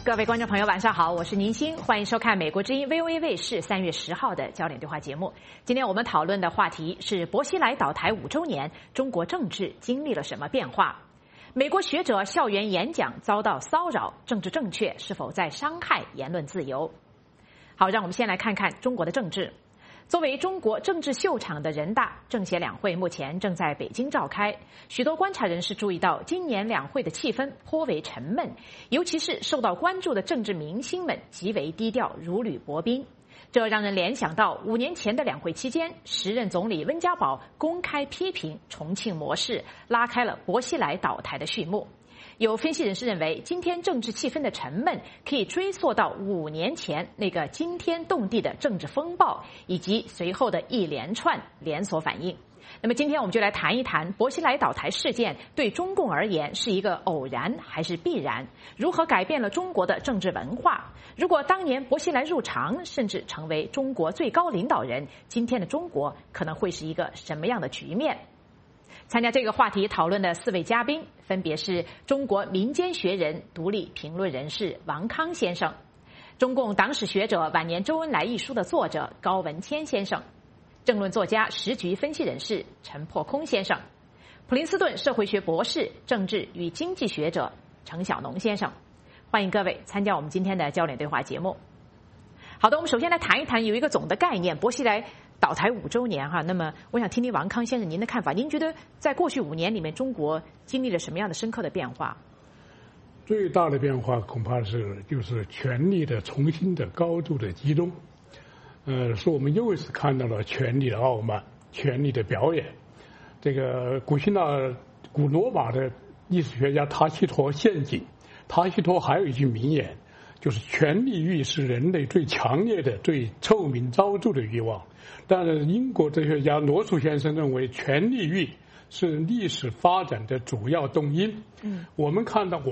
各位观众朋友，晚上好，我是宁欣，欢迎收看美国之音 VOA 卫视3月10号的焦点对话节目。今天我们讨论的话题是薄熙来倒台5周年，中国政治经历了什么变化？美国学者校园演讲遭到骚扰，政治正确是否在伤害言论自由？好，让我们先来看看中国的政治。作为中国政治秀场的人大政协两会目前正在北京召开，许多观察人士注意到，今年两会的气氛颇为沉闷，尤其是受到关注的政治明星们极为低调，如履薄冰。这让人联想到5年前的两会期间，时任总理温家宝公开批评重庆模式，拉开了薄熙来倒台的序幕。有分析人士认为，今天政治气氛的沉闷可以追溯到5年前那个惊天动地的政治风暴，以及随后的一连串连锁反应。那么今天我们就来谈一谈薄熙来倒台事件对中共而言是一个偶然还是必然，如何改变了中国的政治文化。如果当年薄熙来入常，甚至成为中国最高领导人，今天的中国可能会是一个什么样的局面？参加这个话题讨论的4位嘉宾分别是中国民间学人、独立评论人士王康先生，中共党史学者《晚年周恩来》一书的作者高文谦先生，政论作家、时局分析人士陈破空先生，普林斯顿社会学博士、政治与经济学者程晓农先生。欢迎各位参加我们今天的焦点对话节目。好的，我们首先来谈一谈有一个总的概念，薄熙来倒台5周年哈。那么我想听听王康先生您的看法，您觉得在过去5年里面，中国经历了什么样的深刻的变化？ 最大的变化恐怕就是权力的重新的高度的集中。是我们又一次看到了权力的傲慢、权力的表演。这个古罗马的历史学家塔西佗陷阱，塔西佗还有一句名言，就是权力欲是人类最强烈的、最臭名昭著的欲望。但是英国哲学家罗素先生认为，权力欲是历史发展的主要动因。我看到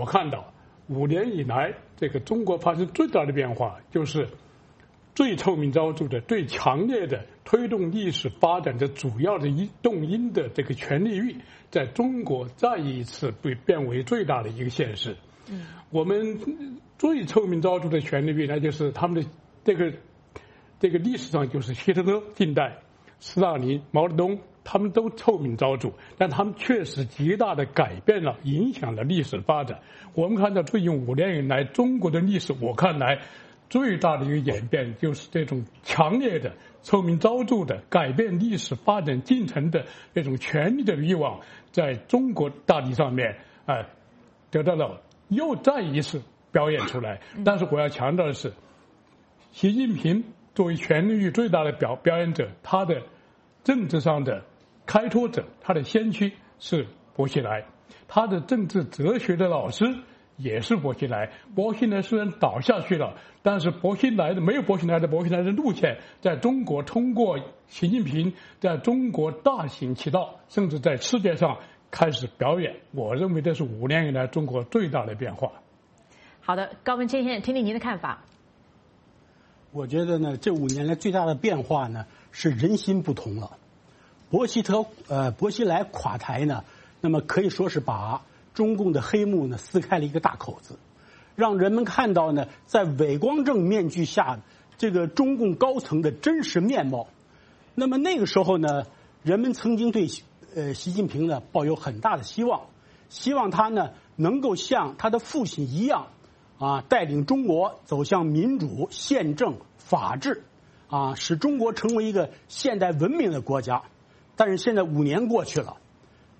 5年以来，这个中国发生最大的变化，就是最臭名昭著的、最强烈的推动历史发展的主要的动因的这个权力欲，在中国再一次被变为最大的一个现实。我们最臭名昭著的权力欲，那就是他们的这个历史上就是希特勒、近代斯大林、毛泽东，他们都臭名昭著，但他们确实极大的改变了、影响了历史发展。我们看到最近5年以来，中国的历史，我看来最大的一个演变，就是这种强烈的、臭名昭著的改变历史发展进程的这种权力的欲望，在中国大地上面得到了又再一次表演出来。但是我要强调的是，习近平作为权力欲最大的表演者，他的政治上的开拓者，他的先驱是薄熙来，他的政治哲学的老师也是薄熙来。薄熙来虽然倒下去了，但是没有薄熙来的路线，在中国通过习近平在中国大行其道，甚至在世界上开始表演。我认为这是5年以来中国最大的变化。 好的，高文谦先生，听听您的看法。 我觉得呢，这5年来最大的变化呢是人心不同了。薄熙来垮台呢，那么可以说是把中共的黑幕呢撕开了一个大口子，让人们看到呢，在伪光正面具下这个中共高层的真实面貌。那么那个时候呢，人们曾经对习近平呢抱有很大的希望，希望他呢能够像他的父亲一样带领中国走向民主、宪政、法治使中国成为一个现代文明的国家。但是现在5年过去了，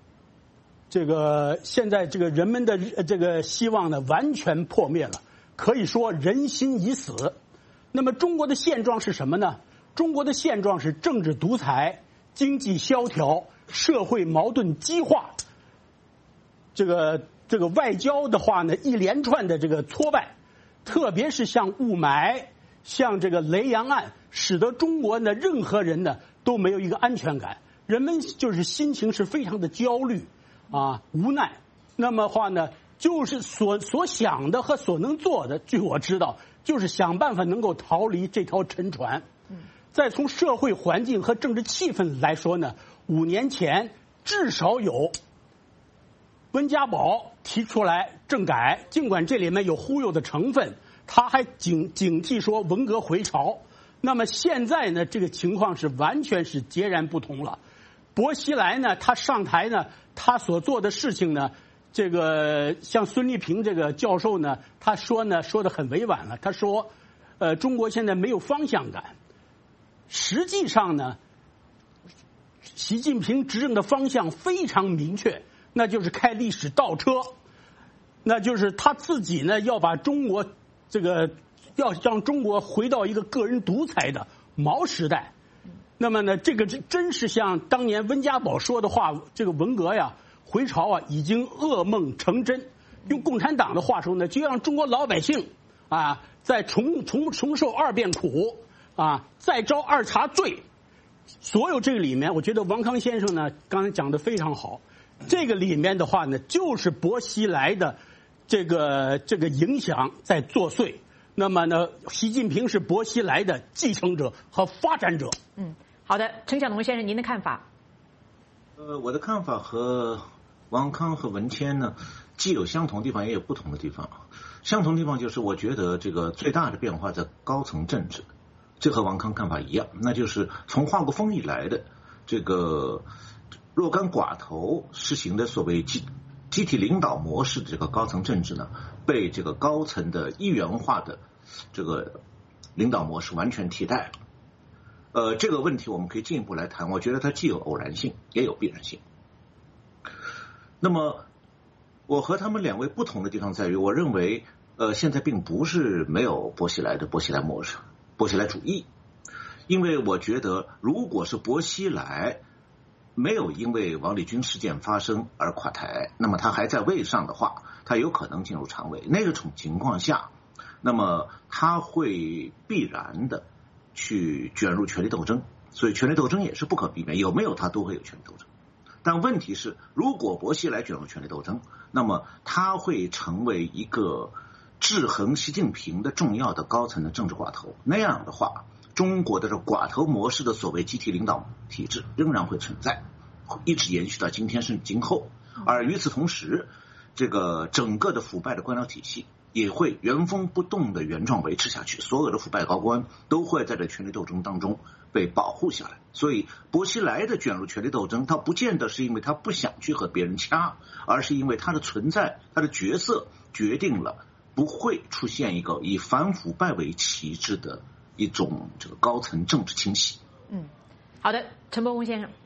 现在这个人们的这个希望呢完全破灭了，可以说人心已死。那么中国的现状是什么呢？中国的现状是政治独裁、经济萧条、社会矛盾激化，这个外交的话呢，一连串的这个挫败，特别是像雾霾、像这个雷洋案，使得中国呢任何人呢都没有一个安全感，人们就是心情是非常的焦虑无奈。那么话呢，就是所想的和所能做的，据我知道，就是想办法能够逃离这条沉船。再从社会环境和政治气氛来说呢，5年前至少有温家宝提出来政改，尽管这里面有忽悠的成分， 他还警惕说文革回潮。那么现在呢，这个情况是完全是截然不同了。薄熙来呢，他上台呢，他所做的事情呢，这个像孙立平这个教授呢，他说得很委婉了，他说，中国现在没有方向感。实际上呢，习近平执政的方向非常明确，那就是开历史倒车，那就是他自己呢要把中国要让中国回到一个个人独裁的毛时代。那么呢，这个真是像当年温家宝说的话，这个文革呀回潮啊已经噩梦成真。用共产党的话说呢，就让中国老百姓啊再重受二遍苦啊，再遭二茬罪。所有这个里面，我觉得王康先生呢刚才讲的非常好。这个里面的话呢，就是薄熙来的这个影响在作祟。那么呢，习近平是薄熙来的继承者和发展者。 好的，陈小农先生，您的看法？ 我的看法和王康和文谦呢，既有相同地方，也有不同的地方。相同地方就是，我觉得这个最大的变化在高层政治，这和王康看法一样，那就是从华国锋以来的这个若干寡头实行的所谓集体领导模式的这个高层政治呢，被这个高层的一元化的这个领导模式完全替代了。这个问题我们可以进一步来谈，我觉得它既有偶然性，也有必然性。那么我和他们两位不同的地方在于，我认为现在并不是没有薄熙来的薄熙来模式、薄熙来主义，因为我觉得如果是薄熙来没有因为王立军事件发生而垮台，那么他还在位上的话，他有可能进入常委。那种情况下，那么他会必然的去卷入权力斗争，所以权力斗争也是不可避免，有没有他都会有权力斗争。但问题是，如果薄熙来卷入权力斗争，那么他会成为一个制衡习近平的重要的高层的政治寡头。那样的话，中国的这寡头模式的所谓集体领导体制仍然会存在，一直延续到今天甚至今后。而与此同时，这个整个的腐败的官僚体系也会原封不动的原状维持下去，所有的腐败高官都会在这权力斗争当中被保护下来。所以薄熙来的卷入权力斗争，他不见得是因为他不想去和别人掐，而是因为他的存在，他的角色决定了不会出现一个以反腐败为旗帜的一种这个高层政治清洗。 好的，陈伯公先生。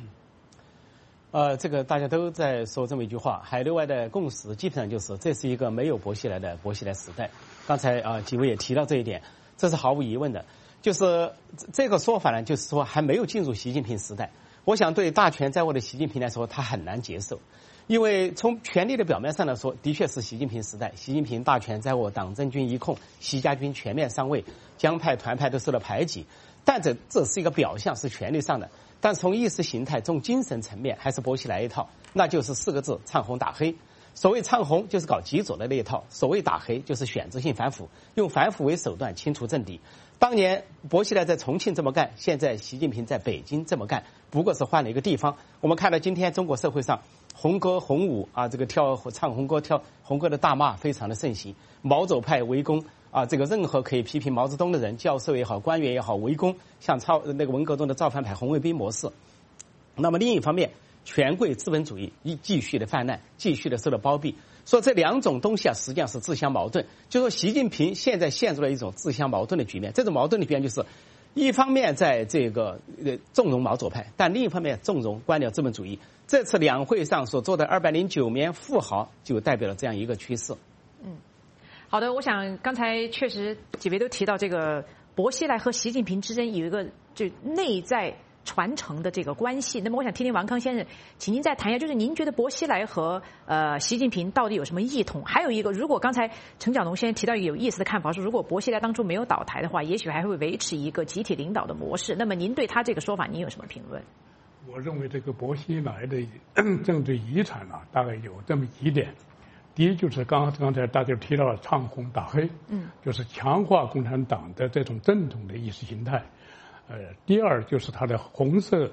这个大家都在说这么一句话，海内外的共识基本上就是这是一个没有薄熙来的薄熙来时代。刚才几位也提到这一点，这是毫无疑问的。就是这个说法呢，就是说还没有进入习近平时代。我想对大权在握的习近平来说，他很难接受，因为从权力的表面上来说，的确是习近平时代，习近平大权在握，党政军一控，习家军全面上位，江派团派都受到排挤。但这是一个表象，是权力上的。但从意识形态、从精神层面，还是薄熙来一套，那就是4个字：唱红打黑。所谓唱红，就是搞极左的那一套；所谓打黑，就是选择性反腐，用反腐为手段清除政敌。当年薄熙来在重庆这么干，现在习近平在北京这么干，不过是换了一个地方。我们看到今天中国社会上红歌红舞啊，这个唱红歌跳红歌的大骂非常的盛行，毛左派围攻啊，这个任何可以批评毛泽东的人，教授也好，官员也好，围攻，像那个文革中的造反派红卫兵模式。那么另一方面，权贵资本主义继续的泛滥，继续的受到包庇。说这两种东西啊，实际上是自相矛盾。就说习近平现在陷入了一种自相矛盾的局面。这种矛盾的局面就是，一方面在这个纵容毛左派，但另一方面纵容官僚资本主义。这次两会上所做的209名富豪，就代表了这样一个趋势。 好的，我想刚才确实几位都提到这个薄熙来和习近平之间有一个就内在传承的这个关系。那么我想听听王康先生，请您再谈一下，就是您觉得薄熙来和习近平到底有什么异同？还有一个，如果刚才陈小农先生提到一个有意思的看法，说如果薄熙来当初没有倒台的话，也许还会维持一个集体领导的模式。那么您对他这个说法，您有什么评论？ 我认为这个薄熙来的政治遗产啊，大概有这么几点。第一就是刚才大家提到了唱红打黑，就是强化共产党的这种正统的意识形态。第二就是它的红色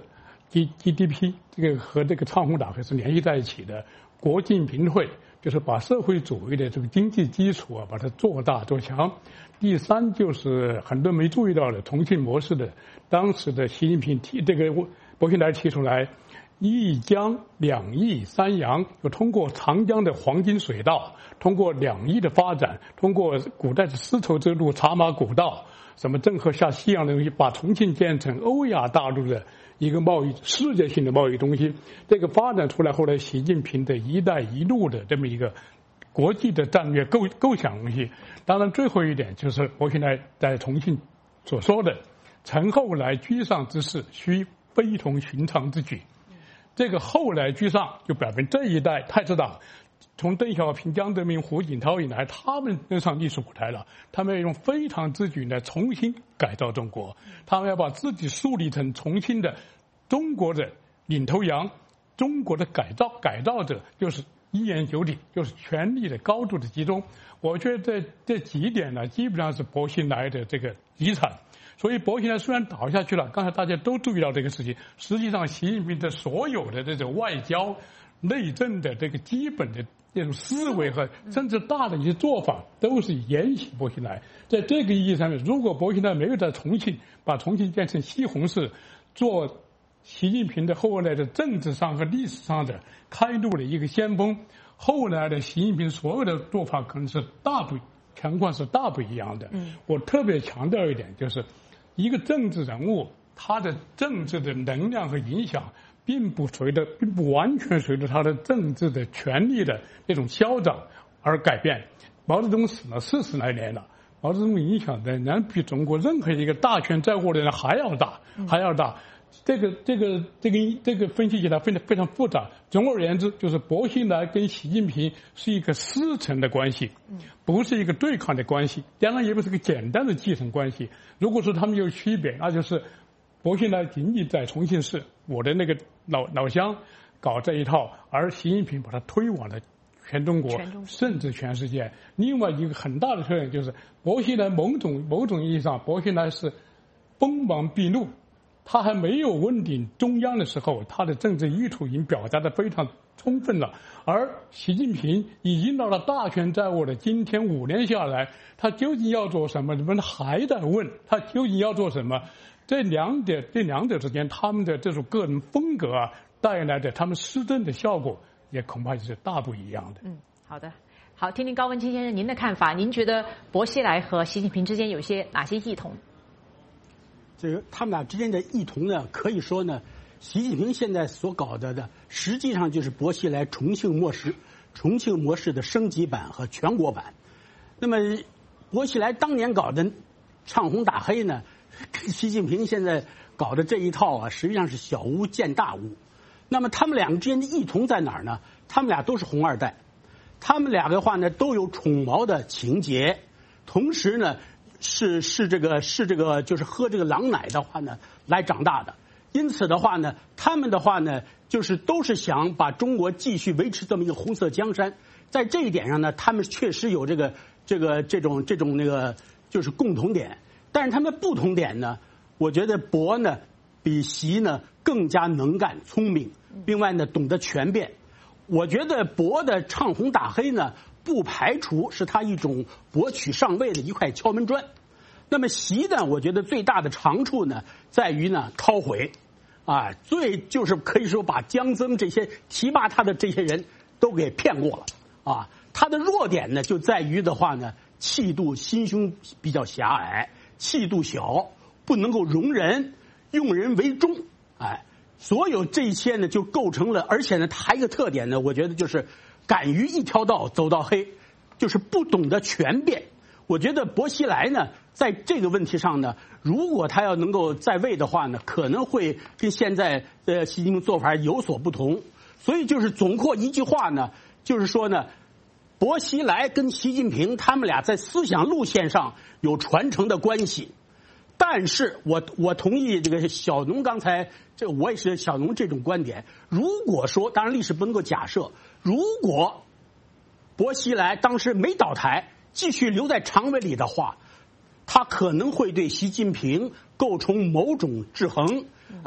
GDP 这个和这个唱红打黑是联系在一起的。国进民退就是把社会主义的这个经济基础把它做大做强。第三就是很多人没注意到的重庆模式的，当时的习近平薄熙来提出来一江两翼三洋，就通过长江的黄金水道，通过两翼的发展，通过古代的丝绸之路、茶马古道，什么郑和下西洋的东西，把重庆建成欧亚大陆的一个世界性的贸易中心。这个发展出来，后来习近平的一带一路的这么一个国际的战略构想东西。当然最后一点就是薄熙来在重庆所说的陈后来居上之事，须非同寻常之举。这个后来居上就表明这一代太子党从邓小平、江泽民、胡锦涛以来，他们登上历史舞台了，他们要用非常之举来重新改造中国，他们要把自己树立成重新的中国的领头羊，中国的改造者，就是一言九鼎，就是权力的高度的集中。我觉得这几点呢，基本上是薄熙来的这个遗产。所以薄熙来虽然倒下去了，刚才大家都注意到这个事情，实际上习近平的所有的这种外交内政的这个基本的这种思维和甚至大的一些做法，都是沿袭薄熙来。在这个意义上面，如果薄熙来没有在重庆把重庆变成西红柿，做习近平的后来的政治上和历史上的开路的一个先锋，后来的习近平所有的做法可能是情况是大不一样的。我特别强调一点，就是一个政治人物，他的政治的能量和影响并不完全随着他的政治的权力的那种消长而改变。毛泽东死了40来年了，毛泽东影响仍然比中国任何一个大权在握的人还要大。这个分析起来非常复杂。总而言之，就是薄熙来跟习近平是一个师承的关系，不是一个对抗的关系，当然也不是个简单的继承关系。如果说他们有区别，那就是薄熙来仅仅在重庆市我的那个老乡搞这一套，而习近平把它推往了全中国，甚至全世界。另外一个很大的特点就是薄熙来某种意义上，薄熙来是锋芒毕露。他还没有问鼎中央的时候，他的政治意图已经表达得非常充分了。而习近平已经到了大权在握的今天5年下来，他究竟要做什么？你们还在问他究竟要做什么？这两者之间，他们的这种个人风格带来的他们施政的效果，也恐怕是大不一样的。 好的，好，听听高文清先生您的看法。您觉得薄熙来和习近平之间有哪些异同？ 这个他们俩之间的异同呢，可以说呢，习近平现在所搞的实际上就是薄熙来重庆模式的升级版和全国版。那么薄熙来当年搞的唱红打黑呢，习近平现在搞的这一套实际上是小巫见大巫。那么他们两个之间的异同在哪儿呢？他们俩都是红二代，他们俩的话呢都有宠毛的情节，同时呢是这个就是喝这个狼奶的话呢来长大的。因此的话呢，他们的话呢就是都是想把中国继续维持这么一个红色江山。在这一点上呢，他们确实有这种那个就是共同点。但是他们不同点呢，我觉得薄呢比习呢更加能干聪明，另外呢懂得权变。我觉得薄的唱红打黑呢，不排除是他一种博取上位的一块敲门砖。那么习呢，我觉得最大的长处呢在于呢韬晦就是可以说把江曾这些提拔他的这些人都给骗过了他的弱点呢就在于的话呢，气度心胸比较狭隘，气度小，不能够容人，用人为忠。所有这一些呢就构成了，而且呢他还有一个特点呢，我觉得就是敢于一条道走到黑，就是不懂得权变。我觉得薄熙来呢在这个问题上呢，如果他要能够在位的话呢，可能会跟现在的习近平做法有所不同。所以就是总括一句话呢，就是说呢，薄熙来跟习近平他们俩在思想路线上有传承的关系。但是我同意这个小农刚才我也是小农这种观点。如果说当然历史不能够假设，如果薄熙来当时没倒台，继续留在常委里的话，他可能会对习近平构成某种制衡。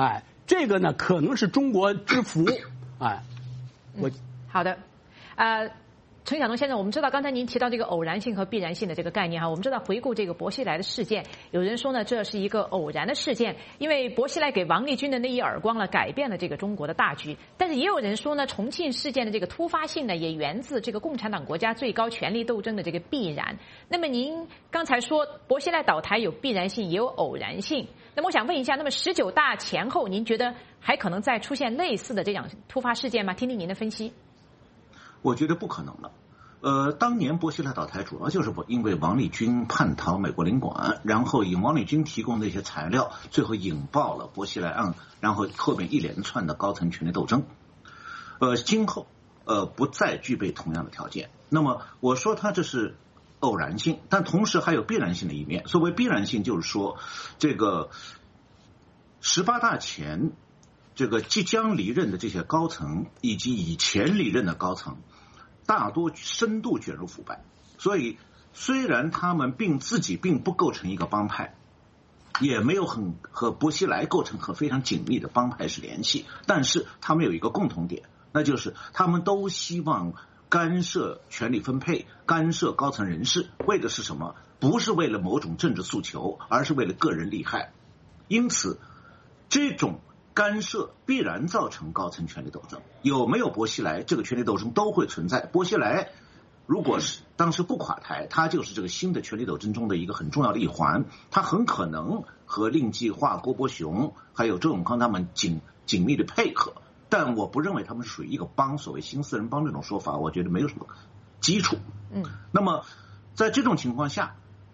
这个呢可能是中国之福。哎， 好的，陈晓东先生，我们知道刚才您提到这个偶然性和必然性的这个概念哈，我们知道回顾这个薄熙来的事件，有人说呢这是一个偶然的事件，因为薄熙来给王立军的那一耳光呢改变了这个中国的大局，但是也有人说呢重庆事件的这个突发性呢也源自这个共产党国家最高权力斗争的这个必然。那么您刚才说薄熙来倒台有必然性也有偶然性，那么我想问一下，那么19大前后您觉得还可能再出现类似的这样突发事件吗？听听您的分析。 我觉得不可能了。当年薄熙来倒台主要就是因为王立军叛逃美国领馆，然后以王立军提供的一些材料，最后引爆了薄熙来案，然后后面一连串的高层权力斗争。今后不再具备同样的条件。那么我说它这是偶然性，但同时还有必然性的一面。所谓必然性，就是说这个18大前这个即将离任的这些高层以及以前离任的高层大多深度卷入腐败，所以虽然他们自己并不构成一个帮派，也没有和薄熙来构成非常紧密的帮派式联系，但是他们有一个共同点，那就是他们都希望干涉权力分配，干涉高层人士，为的是什么？不是为了某种政治诉求，而是为了个人利害。因此这种干涉必然造成高层权力斗争，有没有薄熙来，这个权力斗争都会存在。薄熙来如果是当时不垮台，他就是这个新的权力斗争中的一个很重要的一环，他很可能和令计划、郭伯雄还有周永康他们紧密的配合，但我不认为他们是属于一个帮，所谓新四人帮这种说法，我觉得没有什么基础。那么在这种情况下，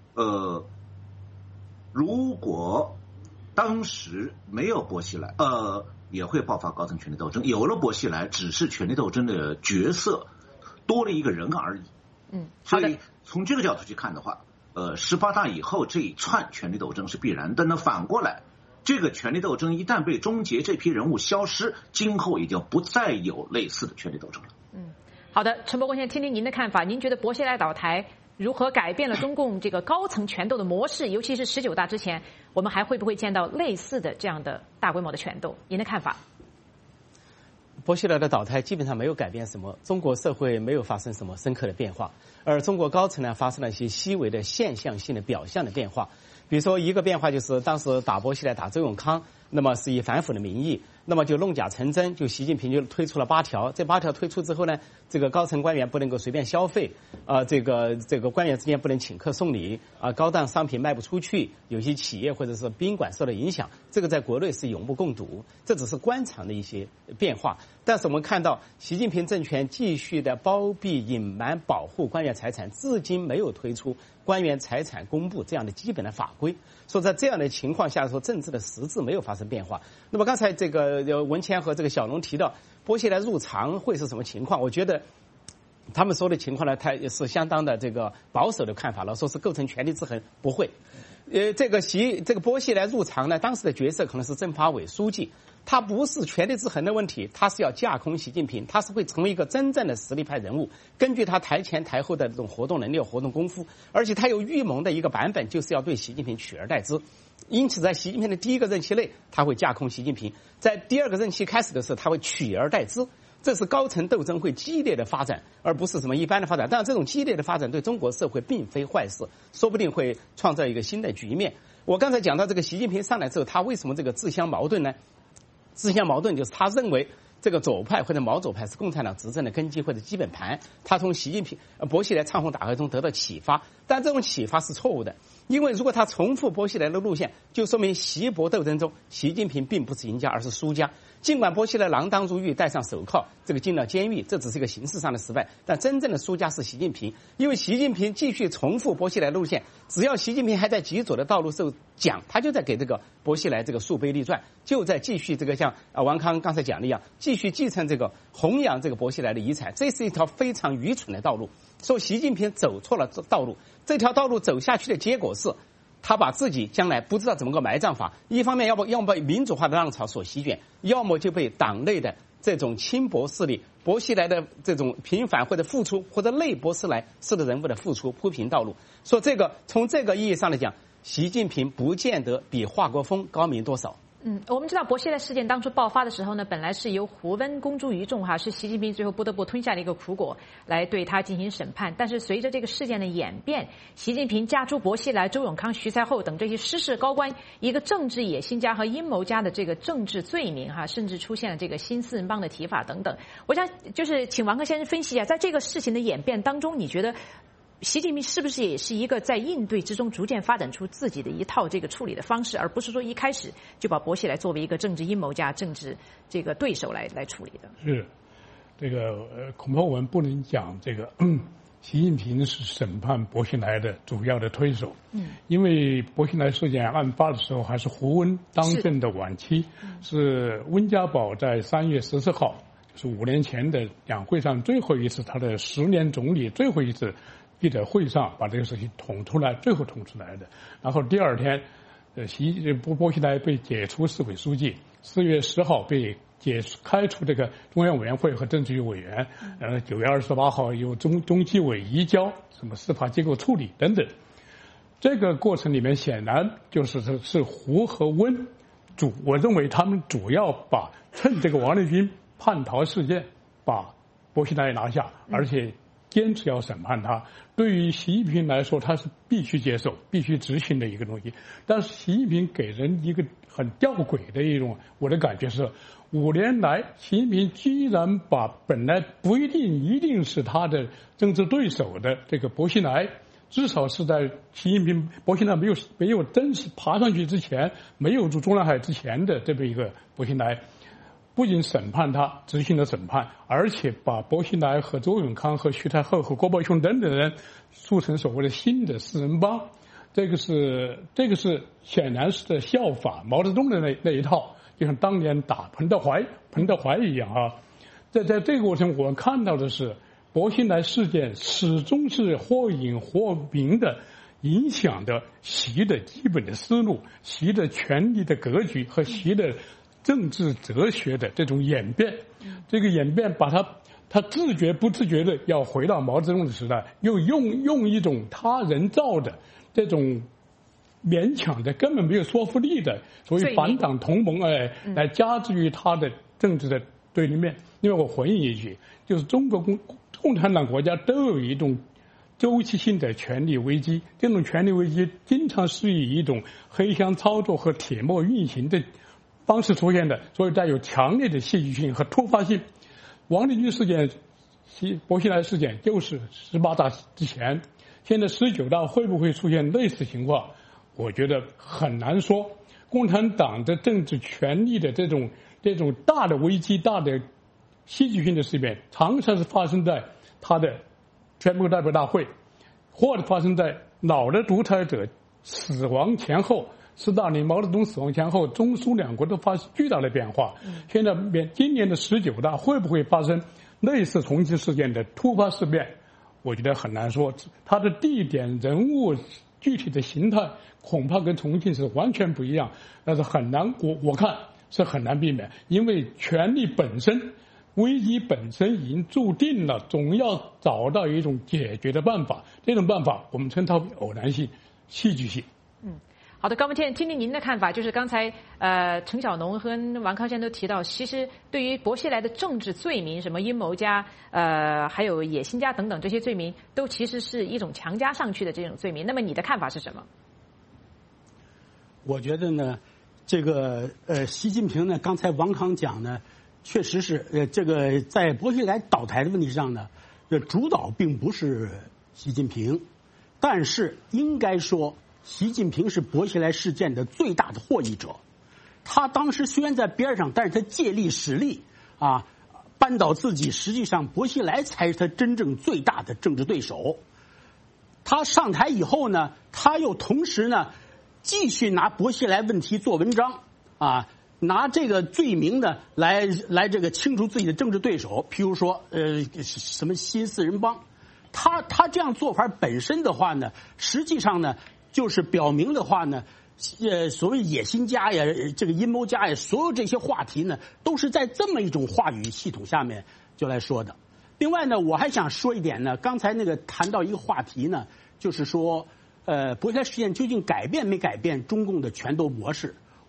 如果当时没有薄熙来，也会爆发高层权力斗争。有了薄熙来，只是权力斗争的角色多了一个人而已。所以从这个角度去看的话，18大以后这一串权力斗争是必然的。那反过来，这个权力斗争一旦被终结，这批人物消失，今后也就不再有类似的权力斗争了。 好的，陈伯公先生，听听您的看法。您觉得薄熙来倒台如何改变了中共这个高层权斗的模式？尤其是19大之前，我们还会不会见到类似的这样的大规模的权斗？您的看法？ 薄熙来的倒台基本上没有改变什么，中国社会没有发生什么深刻的变化，而中国高层呢发生了一些细微的现象性的表象的变化。比如说一个变化就是当时打薄熙来打周永康，那么是以反腐的名义，那么就弄假成真，就习近平就推出了8条。这8条推出之后呢，这个高层官员不能够随便消费，这个官员之间不能请客送礼，高档商品卖不出去，有些企业或者是宾馆受到影响，这个在国内是有目共睹，这只是官场的一些变化。但是我们看到习近平政权继续的包庇、隐瞒、保护官员财产，至今没有推出官员财产公布这样的基本的法规，所以在这样的情况下说，政治的实质没有发生变化。那么刚才这个文谦和这个小龙提到薄熙来入常会是什么情况，我觉得他们说的情况呢，他也是相当的这个保守的看法了，说是构成权力制衡，不会。这个薄熙来入常呢，当时的角色可能是政法委书记，他不是权力制衡的问题，他是要架空习近平，他是会成为一个真正的实力派人物，根据他台前台后的这种活动能力和活动功夫，而且他有预谋的一个版本，就是要对习近平取而代之。因此在习近平的第一个任期内，他会架空习近平，在第二个任期开始的时候，他会取而代之。这是高层斗争会激烈的发展，而不是什么一般的发展。当然这种激烈的发展对中国社会并非坏事，说不定会创造一个新的局面。我刚才讲到这个习近平上来之后，他为什么这个自相矛盾呢？自相矛盾就是他认为这个左派或者毛左派是共产党执政的根基或者基本盘，他从习近平薄熙来唱红打黑中得到启发，但这种启发是错误的，因为如果他重复薄熙来的路线，就说明习薄斗争中习近平并不是赢家而是输家。尽管薄熙来锒铛入狱戴上手铐，这个进了监狱，这只是一个形式上的失败，但真正的输家是习近平，因为习近平继续重复薄熙来路线，只要习近平还在极左的道路上讲，他就在给这个薄熙来这个树碑立传，就在继续这个像王康刚才讲的一样，继续继承这个弘扬这个薄熙来的遗产，这是一条非常愚蠢的道路。说习近平走错了道路，这条道路走下去的结果是他把自己将来不知道怎么个埋葬法，一方面要么被民主化的浪潮所席卷，要么就被党内的这种亲薄势力、薄熙来的这种平反或者付出，或者类薄熙来式的人物的付出铺平道路。说这个从这个意义上来讲，习近平不见得比华国锋高明多少。 我们知道薄熙来事件当初爆发的时候呢，本来是由胡温公诸于众是习近平最后不得不吞下了一个苦果来对他进行审判。但是随着这个事件的演变，习近平加诸薄熙来、周永康、徐才厚等这些失事高官一个政治野心家和阴谋家的这个政治罪名甚至出现了这个新四人帮的提法等等。我想就是请王克先生分析一下，在这个事情的演变当中，你觉得习近平是不是也是一个在应对之中逐渐发展出自己的一套这个处理的方式，而不是说一开始就把薄熙来作为一个政治阴谋家、政治这个对手来处理的？ 是，这个恐怕我们不能讲这个习近平是审判薄熙来的主要的推手，因为薄熙来事件案发的时候还是胡温当政的晚期，是温家宝在3月14号，就是5年前的两会上最后一次他的10年总理最后一次记者会上把这个事情最后捅出来的。然后第二天，薄熙来被解除市委书记，4月10号被开除这个中央委员会和政治局委员，9月28号由中纪委移交什么司法机构处理等等。这个过程里面显然是胡和温我认为他们主要趁这个王立军叛逃事件把薄熙来拿下，而且坚持要审判他。对于习近平来说，他是必须接受、必须执行的一个东西。但是习近平给人一个很吊诡的一种，我的感觉是，5年来，习近平居然把本来不一定是他的政治对手的这个薄熙来，至少是在薄熙来没有正式爬上去之前，没有入中南海之前的这么一个薄熙来，不仅审判他，执行了审判，而且把薄熙来和周永康和徐才厚和郭伯雄等等人塑成所谓的新的四人帮。这个是显然是在效法毛泽东的那一套，就像当年打彭德怀一样在这个过程，我们看到的是薄熙来事件始终是或隐或明的影响的习的基本的思路、习的权力的格局和习的政治哲学的这种演变。这个演变把他自觉不自觉的要回到毛泽东的时代，又用一种他人造的这种勉强的根本没有说服力的所谓反党同盟来加之于他的政治的对立面。因为我回应一句，就是中国共产党国家都有一种周期性的权力危机，这种权力危机经常是以一种黑箱操作和铁幕运行的方式出现的，所以带有强烈的戏剧性和突发性。王立军事件、薄熙来事件就是18大之前，现在19大会不会出现类似情况？我觉得很难说。共产党的政治权力的这种大的危机、大的戏剧性的事件，常常是发生在他的全国代表大会，或者发生在老的独裁者死亡前后。斯大林、毛泽东死亡前后，中苏两国都发生巨大的变化。现在今年的19大会不会发生类似重庆事件的突发事变？我觉得很难说。它的地点、人物、具体的形态，恐怕跟重庆是完全不一样。但是很难，我看是很难避免，因为权力本身、危机本身已经注定了，总要找到一种解决的办法。这种办法我们称它为偶然性、戏剧性。 好的，高文健，听听您的看法。就是刚才陈小农和王康先都提到，其实对于薄熙来的政治罪名，什么阴谋家、还有野心家等等这些罪名，都其实是一种强加上去的这种罪名。那么你的看法是什么？ 我觉得呢，这个习近平呢，刚才王康讲呢，确实是这个在薄熙来倒台的问题上呢，主导并不是习近平，但是应该说，习近平是薄熙来事件的最大的获益者。他当时虽然在边上，但是他借力使力扳倒自己，实际上薄熙来才是他真正最大的政治对手。他上台以后呢，他又同时呢继续拿薄熙来问题做文章拿这个罪名呢来这个清除自己的政治对手，譬如说什么新四人帮。他这样做法本身的话呢，实际上呢就是表明的话呢，所谓野心家呀，这个阴谋家呀，所有这些话题呢，都是在这么一种话语系统下面就来说的。另外呢，我还想说一点呢，刚才那个谈到一个话题呢，就是说，薄熙来事件究竟改变没改变中共的权斗模式？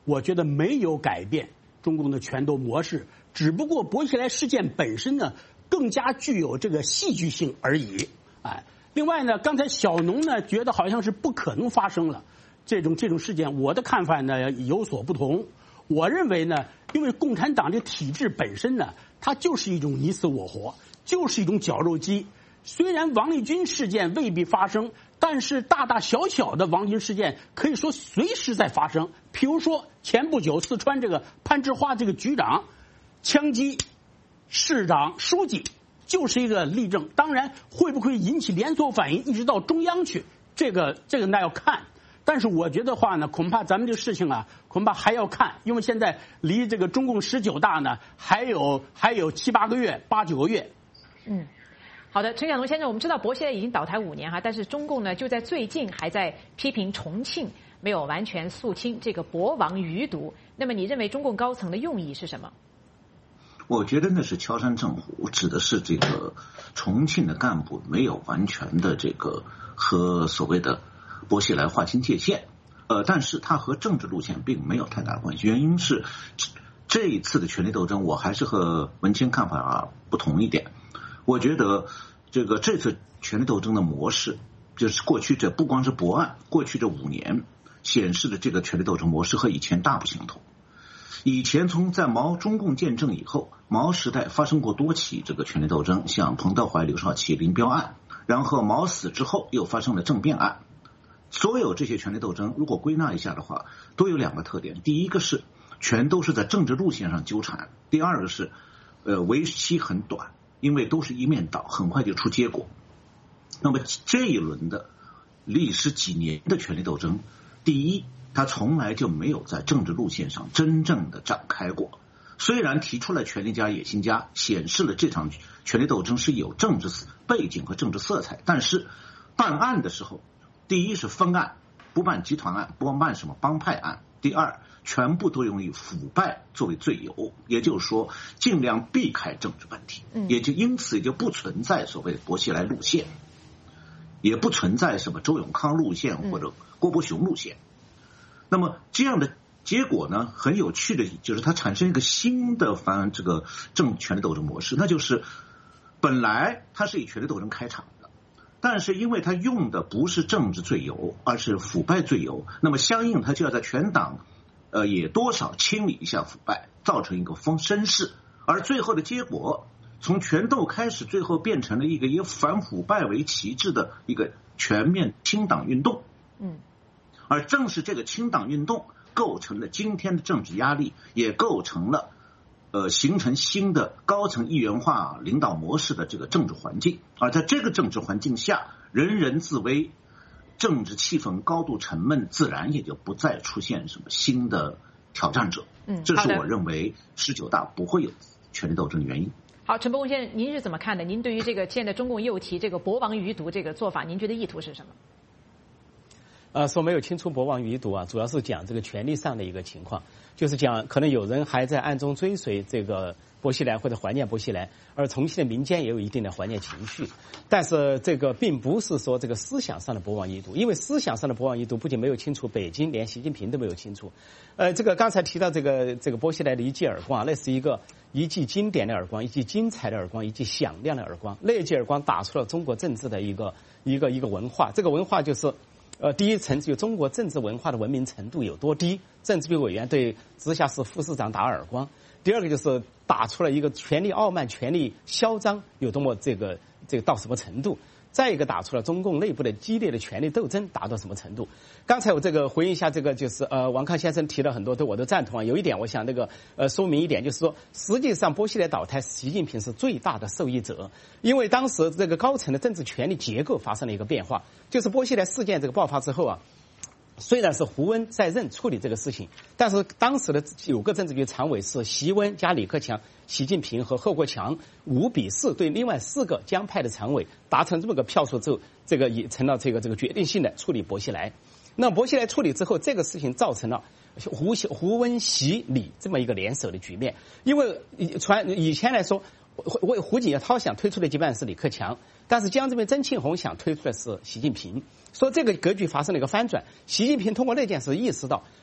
我觉得没有改变中共的权斗模式，只不过薄熙来事件本身呢更加具有这个戏剧性而已。哎，另外呢，刚才小农呢觉得好像是不可能发生了这种事件，我的看法呢有所不同。我认为呢，因为共产党的体制本身呢，它就是一种你死我活，就是一种绞肉机。虽然王立军事件未必发生，但是大大小小的王立军事件可以说随时在发生。譬如说前不久四川这个攀枝花这个局长枪击市长书记，就是一个例证。当然会不会引起连锁反应一直到中央去，这个那要看。但是我觉得话呢，恐怕咱们这个事情啊，恐怕还要看，因为现在离这个中共19大呢还有7、8个月、8、9个月。 好的，陈小农先生，我们知道薄熙来已经倒台5年哈，但是中共呢就在最近还在批评重庆没有完全肃清这个薄王余毒。那么你认为中共高层的用意是什么？ 我觉得那是敲山震虎，指的是这个重庆的干部没有完全的这个和所谓的薄熙来划清界限，但是它和政治路线并没有太大的关系。原因是这一次的权力斗争，我还是和文谦看法不同一点。我觉得这次权力斗争的模式，就是过去这不光是薄案，过去这5年显示的这个权力斗争模式和以前大不相同。以前在中共建政以后，毛时代发生过多起这个权力斗争，像彭德怀、刘少奇、林彪案，然后毛死之后又发生了政变案。所有这些权力斗争如果归纳一下的话，都有2个特点。第一个是全都是在政治路线上纠缠，第二个是为期很短，因为都是一面倒，很快就出结果。那么这一轮的历时几年的权力斗争，第一，它从来就没有在政治路线上真正的展开过。虽然提出了权力家、野心家，显示了这场权力斗争是有政治背景和政治色彩，但是办案的时候，第一是分案，不办集团案，不办什么帮派案；第二，全部都用以腐败作为罪由，也就是说尽量避开政治问题，因此也就不存在所谓的薄熙来路线，也不存在什么周永康路线或者郭伯雄路线。那么这样的结果呢，很有趣的就是它产生一个新的这个权力斗争模式，那就是本来它是以权力斗争开场的，但是因为它用的不是政治罪由，而是腐败罪由，那么相应它就要在全党也多少清理一下腐败，造成一个声势，而最后的结果从权斗开始，最后变成了一个以反腐败为旗帜的一个全面清党运动。而正是这个清党运动构成了今天的政治压力，也构成了形成新的高层一元化领导模式的这个政治环境。而在这个政治环境下，人人自危，政治气氛高度沉闷，自然也就不再出现什么新的挑战者。这是我认为19大不会有权力斗争的原因。 好，陈伯公先生，您是怎么看的？您对于这个现在中共又提这个薄王余毒这个做法，您觉得意图是什么？ 说没有清除薄王余毒啊，主要是讲这个权力上的一个情况，就是讲可能有人还在暗中追随这个薄熙来或者怀念薄熙来，而重庆的民间也有一定的怀念情绪，但是这个并不是说这个思想上的薄王余毒，因为思想上的薄王余毒不仅没有清除，北京连习近平都没有清除。这个刚才提到这个薄熙来的一记耳光，那是一记经典的耳光，一记精彩的耳光，一记响亮的耳光。那一记耳光打出了中国政治的一个文化，这个文化就是。第一层就中国政治文化的文明程度有多低，政治局委员对直辖市副市长打耳光。第二个就是打出了一个权力傲慢、权力嚣张有多么这个到什么程度。再一个打出了中共内部的激烈的权力斗争达到什么程度。刚才我这个回应一下，这个就是王康先生提了很多，对我都赞同啊。有一点我想说明一点，就是说实际上薄熙来倒台，习近平是最大的受益者，因为当时这个高层的政治权力结构发生了一个变化，就是薄熙来事件这个爆发之后啊。虽然是胡温在任处理这个事情，但是当时的9个政治局常委是习温加李克强、习近平和贺国强5-4对另外4个江派的常委达成这么个票数之后，这个也成了这个决定性的处理薄熙来。那薄熙来处理之后，这个事情造成了胡温习李这么一个联手的局面。因为以前来说，胡锦涛想推出的基本上是李克强，但是江泽民、曾庆红想推出的是习近平，说这个格局发生了一个翻转。习近平通过那件事意识到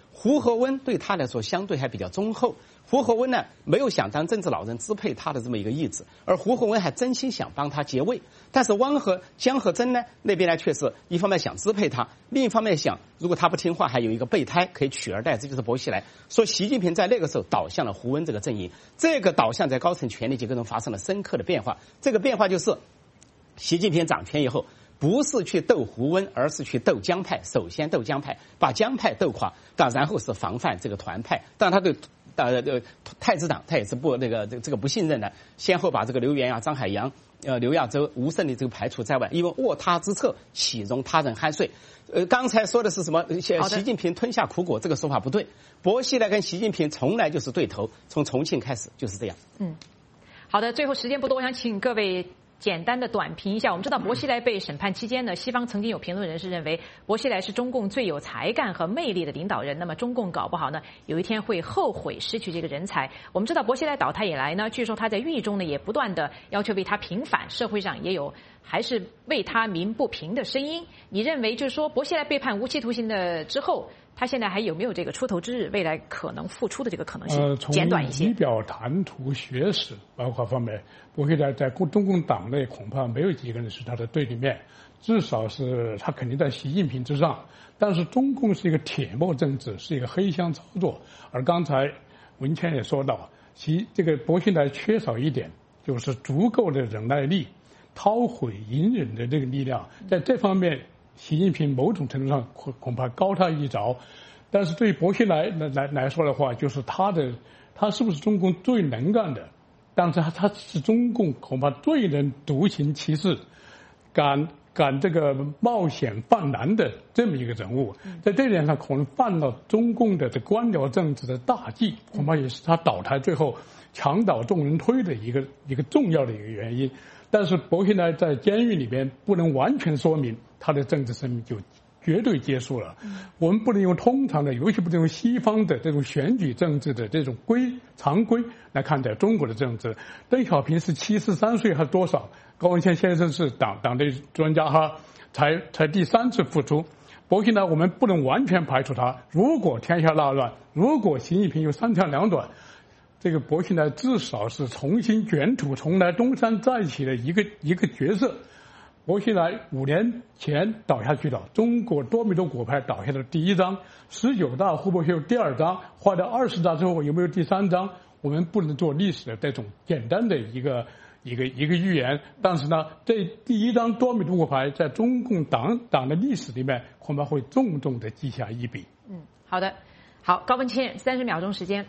胡和温对他来说相对还比较忠厚。胡和温呢，没有想当政治老人支配他的这么一个意志，而胡和温还真心想帮他结位。但是江和珍呢那边呢，却是一方面想支配他，另一方面想如果他不听话，还有一个备胎可以取而代之，就是薄熙来。说习近平在那个时候倒向了胡温这个阵营，这个倒向在高层权力结构中发生了深刻的变化。这个变化就是习近平掌权以后，不是去斗胡温，而是去斗江派。首先斗江派，把江派斗垮，然后是防范这个团派。但他对太子党他也是这个不信任的，先后把这个刘源啊、张海洋、刘亚洲、吴胜利这个排除在外，因为卧他之侧，岂容他人酣睡。刚才说的是什么？习近平吞下苦果，这个说法不对。薄熙来跟习近平从来就是对头，从重庆开始就是这样。 好的，最后时间不多，我想请各位简单的短评一下。我们知道薄熙来被审判期间呢，西方曾经有评论人士认为薄熙来是中共最有才干和魅力的领导人，那么中共搞不好呢，有一天会后悔失去这个人才。我们知道薄熙来倒台以来呢，据说他在狱中呢也不断的要求为他平反，社会上也有还是为他鸣不平的声音。你认为就是说薄熙来被判无期徒刑的之后，他现在还有没有这个出头之日？未来可能复出的这个可能性简短一些。 从仪表谈吐学识包括方面，薄熙来在中共党内恐怕没有几个人是他的对立面，至少是他肯定在习近平之上。但是中共是一个铁幕政治，是一个黑箱操作。而刚才文谦也说到，这个薄熙来缺少一点，就是足够的忍耐力、韬晦隐忍的这个力量，在这方面习近平某种程度上恐怕高他一着。但是对于薄熙来来说的话，就是他是不是中共最能干的？但是他是中共恐怕最能独行其事、敢这个冒险犯难的这么一个人物。在这点上，可能犯了中共的这官僚政治的大忌，恐怕也是他倒台最后墙倒众人推的一个重要的一个原因。但是薄熙来在监狱里边不能完全说明他的政治生命就绝对结束了。我们不能用通常的，尤其不能用西方的这种选举政治的这种常规来看待中国的政治。邓小平是73岁还是多少？高文谦先生是党内专家哈，才第3次复出。薄熙来我们不能完全排除他。如果天下大乱，如果习近平有3长2短，这个薄熙来至少是重新卷土重来、东山再起的一个角色。薄熙来5年前倒下去了，中国多米诺骨牌倒下的第1章，19大会不会有第2章？或者20大之后有没有第3章？我们不能做历史的这种简单的一个预言。但是呢，这第1张多米诺骨牌在中共党的历史里面恐怕会重重的记下一笔。 好的，好，高文谦30秒钟时间。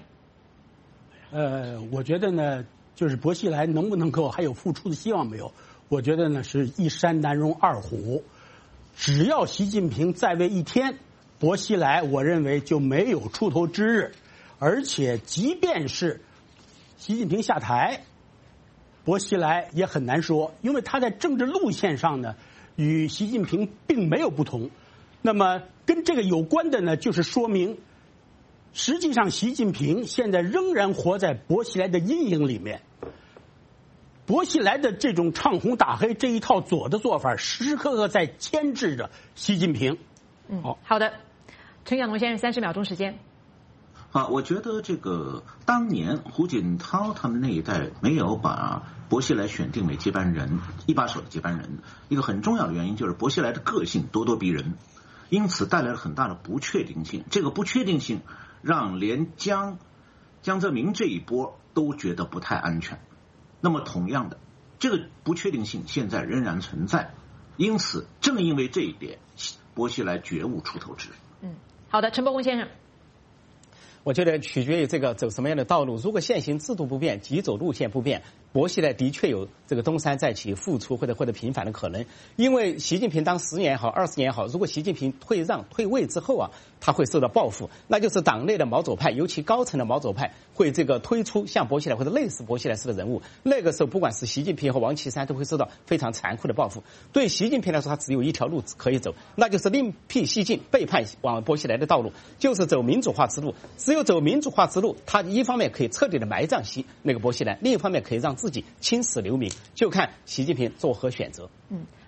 我觉得呢，就是薄熙来能不能够还有复出的希望没有？我觉得呢是一山难容二虎，只要习近平在位一天，薄熙来我认为就没有出头之日。而且即便是习近平下台，薄熙来也很难说，因为他在政治路线上呢与习近平并没有不同。那么跟这个有关的呢，就是说明实际上习近平现在仍然活在薄熙来的阴影里面。薄熙来的这种唱红打黑这一套左的做法，时时刻刻在牵制着习近平。 好的，陈晓农先生30秒钟时间。 好，我觉得这个当年胡锦涛他们那一代没有把薄熙来选定为接班人，一把手的接班人，一个很重要的原因就是薄熙来的个性咄咄逼人，因此带来了很大的不确定性。这个不确定性让连江泽民这一波都觉得不太安全。那么同样的，这个不确定性现在仍然存在，因此正因为这一点，薄熙来绝无出头之日。 好的，陈伯公先生。 我觉得取决于这个走什么样的道路。如果现行制度不变，急走路线不变，薄熙来的确有这个东山再起、复出或者平反的可能。因为习近平当10年也好，20年也好，如果习近平退位之后啊，他会受到报复，那就是党内的毛左派，尤其高层的毛左派会这个推出像薄熙来或者类似薄熙来式的人物。那个时候，不管是习近平和王岐山都会受到非常残酷的报复。对习近平来说，他只有一条路可以走，那就是另辟蹊径，背叛往薄熙来的道路，就是走民主化之路。只有走民主化之路，他一方面可以彻底的埋葬薄熙来，另一方面可以让自己青史留名，就看习近平作何选择。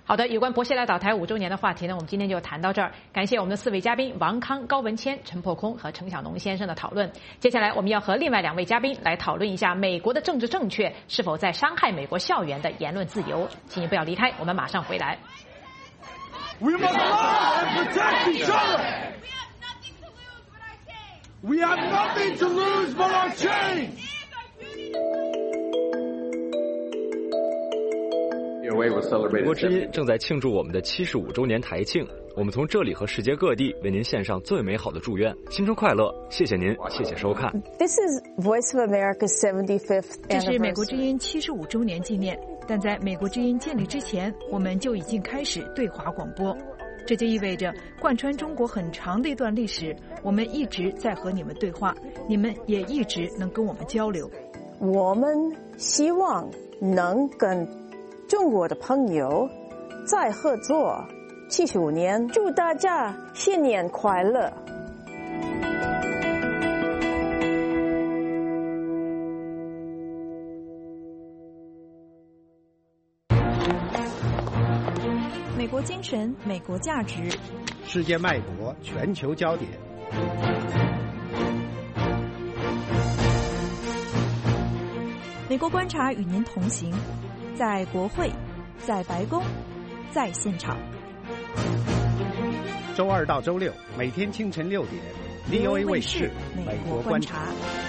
好的，有关薄熙来倒台5周年的话题呢，我们今天就谈到这儿。感谢我们的4位嘉宾王康、高文谦、陈破空和程晓农先生的讨论。接下来我们要和另外2位嘉宾来讨论一下美国的政治正确是否在伤害美国校园的言论自由。请你不要离开，我们马上回来。 We must love and protect each other. We have nothing to lose but our change. 美国之音正在庆祝我们的75周年台庆，我们从这里和世界各地为您献上最美好的祝愿，新春快乐！谢谢您，谢谢收看。 This is Voice of America's 75th anniversary. 这是美国之音75周年纪念，但在美国之音建立之前，我们就已经开始对华广播。这就意味着，贯穿中国很长的一段历史，我们一直在和你们对话，你们也一直能跟我们交流。 我们希望能跟中国的朋友再合作75年，祝大家新年快乐。 美国精神，美国价值， 世界脉搏，全球焦点。 美国观察与您同行，在国会，在白宫，在现场。 周2到周6，每天清晨6点 ，VOA 卫视美国观察。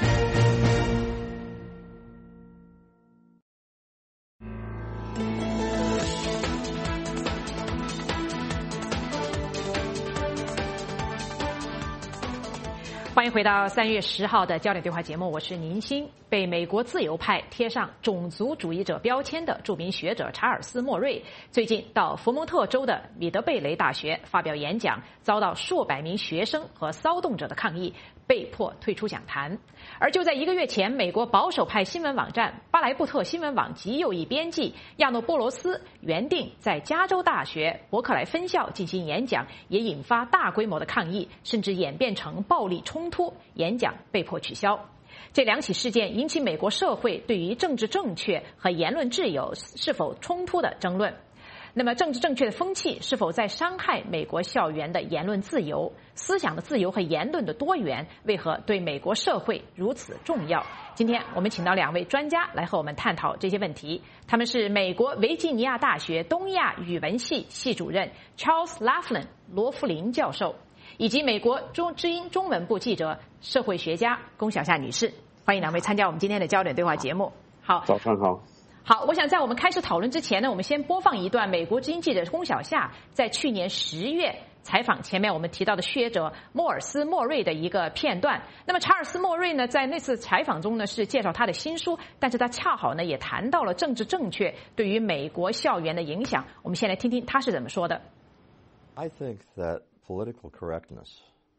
欢迎回到3月10号的焦点对话节目，我是宁欣。被美国自由派贴上种族主义者标签的著名学者查尔斯·莫瑞，最近到佛蒙特州的米德贝雷大学发表演讲，遭到数百名学生和骚动者的抗议，被迫退出讲坛。而就在1个月前，美国保守派新闻网站巴莱布特新闻网极右翼编辑亚诺波罗斯原定在加州大学伯克莱分校进行演讲，也引发大规模的抗议，甚至演变成暴力冲突，演讲被迫取消。这2起事件引起美国社会对于政治正确和言论自由是否冲突的争论。那么政治正确的风气是否在伤害美国校园的言论自由、思想的自由和言论的多元，为何对美国社会如此重要？今天我们请到2位专家来和我们探讨这些问题。他们是美国维吉尼亚大学东亚语文系系主任 Charles Laughlin 罗弗林教授，以及美国之音中文部记者、社会学家龚小夏女士。欢迎2位参加我们今天的焦点对话节目。好， 早上好。 好，我想在我们开始讨论之前呢，我们先播放一段美国之音记者龚小夏在去年10月采访前面我们提到的学者莫尔斯·莫瑞的一个片段。那么查尔斯·莫瑞呢，在那次采访中呢是介绍他的新书，但是他恰好呢也谈到了政治正确对于美国校园的影响。我们先来听听他是怎么说的。 I think that political correctness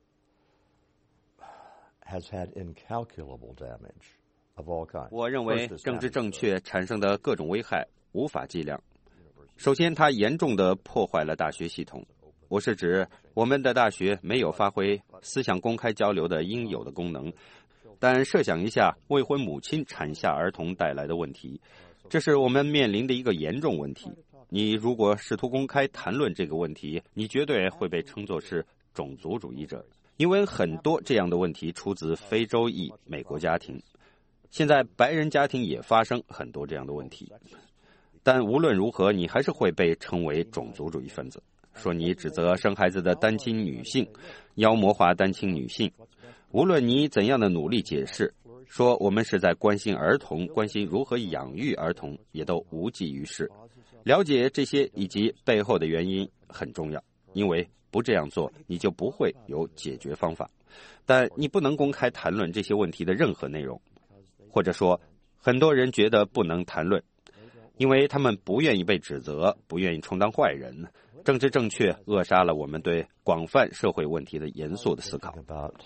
has had incalculable damage. 我认为政治正确产生的各种危害无法计量。首先，它严重地破坏了大学系统。我是指我们的大学没有发挥思想公开交流的应有的功能。但设想一下未婚母亲产下儿童带来的问题，这是我们面临的一个严重问题。你如果试图公开谈论这个问题，你绝对会被称作是种族主义者，因为很多这样的问题出自非洲裔美国家庭。现在白人家庭也发生很多这样的问题，但无论如何，你还是会被称为种族主义分子，说你指责生孩子的单亲女性，妖魔化单亲女性。无论你怎样的努力解释，说我们是在关心儿童，关心如何养育儿童，也都无济于事。了解这些以及背后的原因很重要，因为不这样做，你就不会有解决方法。但你不能公开谈论这些问题的任何内容。或者说，很多人觉得不能谈论，因为他们不愿意被指责，不愿意充当坏人。政治正确扼杀了我们对广泛社会问题的严肃的思考。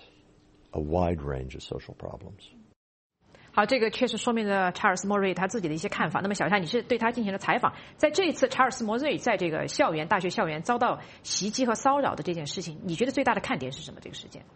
好，这个确实说明了查尔斯·莫瑞他自己的一些看法。那么小夏，你是对他进行了采访，在这一次查尔斯·莫瑞在这个大学校园遭到袭击和骚扰的这件事情，你觉得最大的看点是什么？这个事件？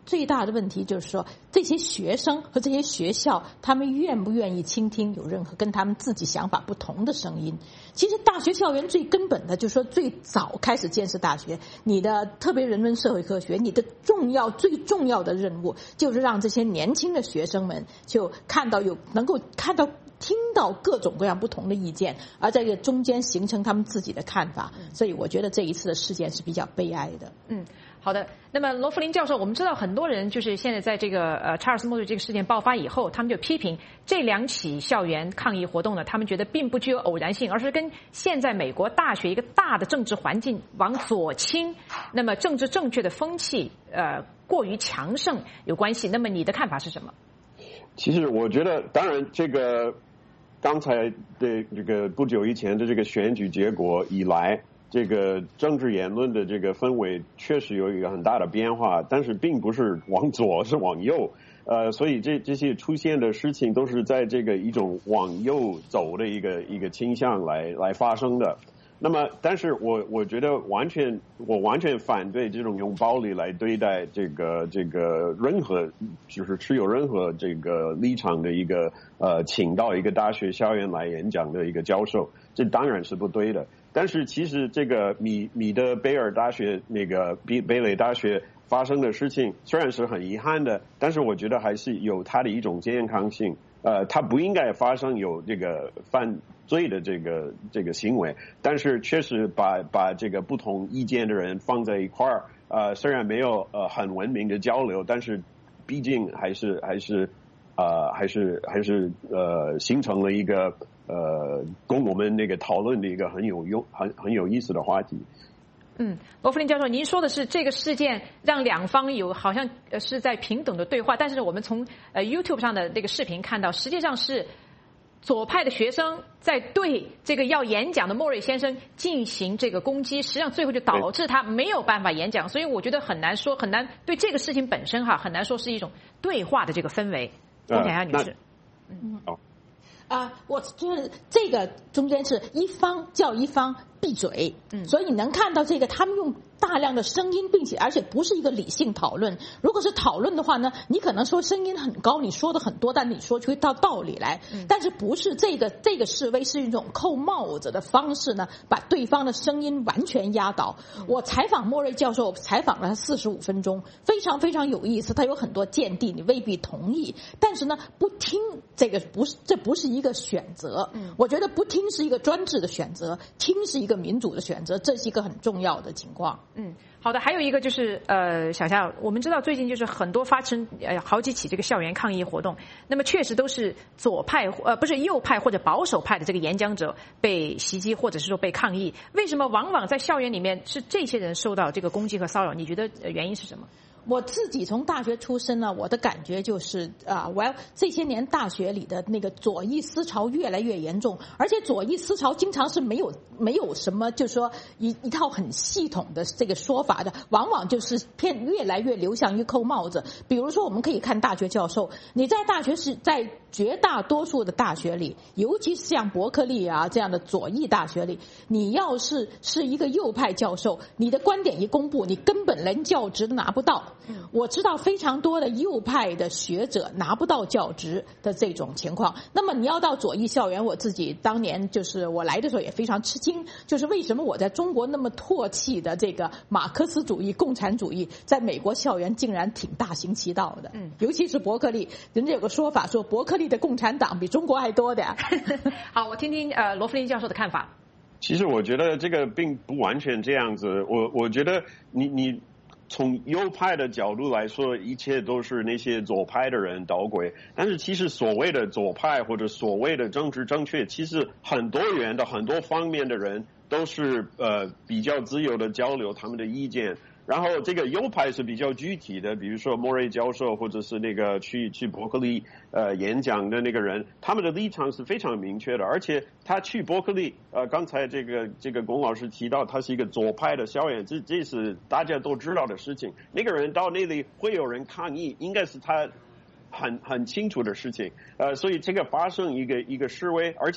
最大的问题就是说，这些学生和这些学校，他们愿不愿意倾听有任何跟他们自己想法不同的声音？其实大学校园最根本的，就是说最早开始建设大学，你的特别人文社会科学，你的最重要的任务，就是让这些年轻的学生们就能够听到各种各样不同的意见，而在这中间形成他们自己的看法。所以我觉得这一次的事件是比较悲哀的。 好的。那么罗弗林教授，我们知道很多人就是现在在这个查尔斯莫瑞这个事件爆发以后，他们就批评这2起校园抗议活动呢，他们觉得并不具有偶然性，而是跟现在美国大学一个大的政治环境往左倾，那么政治正确的风气过于强盛有关系。那么你的看法是什么？ 其实我觉得，当然这个刚才的这个不久以前的这个选举结果以来，这个政治言论的这个氛围确实有一个很大的变化，但是并不是往左，是往右。所以这些出现的事情都是在这个一种往右走的一个倾向来发生的。那么，但是我觉得我完全反对这种用暴力来对待这个任何就是持有任何这个立场的一个请到一个大学校园来演讲的一个教授，这当然是不对的。但是其实这个米德贝尔大学那个贝雷大学发生的事情虽然是很遗憾的，但是我觉得还是有它的一种健康性。它不应该发生有这个犯罪的这个行为，但是确实把这个不同意见的人放在一块儿，虽然没有很文明的交流，但是毕竟还是形成了一个供我们那个讨论的一个很有意思的话题。 罗弗林教授，您说的是这个事件让两方好像是在平等的对话，但是我们从YouTube 上的这个视频看到，实际上是左派的学生在对这个要演讲的莫瑞先生进行这个攻击，实际上最后就导致他没有办法演讲。所以我觉得很难对这个事情本身很难说是一种对话的这个氛围。龚凯霞女士， 我就是这个中间是一方叫一方闭嘴，所以你能看到这个他们用大量的声音，并且而且不是一个理性讨论。如果是讨论的话呢，你可能说声音很高，你说的很多，但你说出一道道理来，但是不是这个示威是一种扣帽子的方式呢，把对方的声音完全压倒。我采访莫瑞教授，采访了他45分钟，非常非常有意思，他有很多见地，你未必同意，但是呢，不听这不是一个选择。我觉得不听是一个专制的选择，听是一个民主的选择，这是一个很重要的情况。 好的，还有一个就是小夏，我们知道最近就是很多发生好几起这个校园抗议活动，那么确实都是左派不是右派或者保守派的这个演讲者被袭击或者是说被抗议，为什么往往在校园里面是这些人受到这个攻击和骚扰？你觉得原因是什么？ 我自己从大学出身呢，我的感觉就是这些年大学里的那个左翼思潮越来越严重，而且左翼思潮经常是没有什么就是说一套很系统的这个说法的，往往就是越来越流向于扣帽子。比如说我们可以看大学教授，你在大学是在绝大多数的大学里，尤其是像伯克利这样的左翼大学里，你要是一个右派教授，你的观点一公布，你根本连教职都拿不到。我知道非常多的右派的学者拿不到教职的这种情况。那么你要到左翼校园，我自己当年就是我来的时候也非常吃惊，就是为什么我在中国那么唾弃的这个马克思主义、共产主义，在美国校园竟然挺大行其道的。尤其是伯克利，人家有个说法说伯克利的共产党比中国还多的。 好，我听听罗弗林教授的看法。 其实我觉得这个并不完全这样子，我觉得你从右派的角度来说，一切都是那些左派的人捣鬼。但是其实所谓的左派或者所谓的政治正确，其实很多元的很多方面的人都是比较自由的交流他们的意见。然后这个右派是比较具体的，比如说莫瑞教授或者是那个去伯克利演讲的那个人，他们的立场是非常明确的。而且他去伯克利刚才这个龚老师提到他是一个左派的校园，这是大家都知道的事情。那个人到那里会有人抗议，应该是他很清楚的事情。所以这个发生一个示威，而且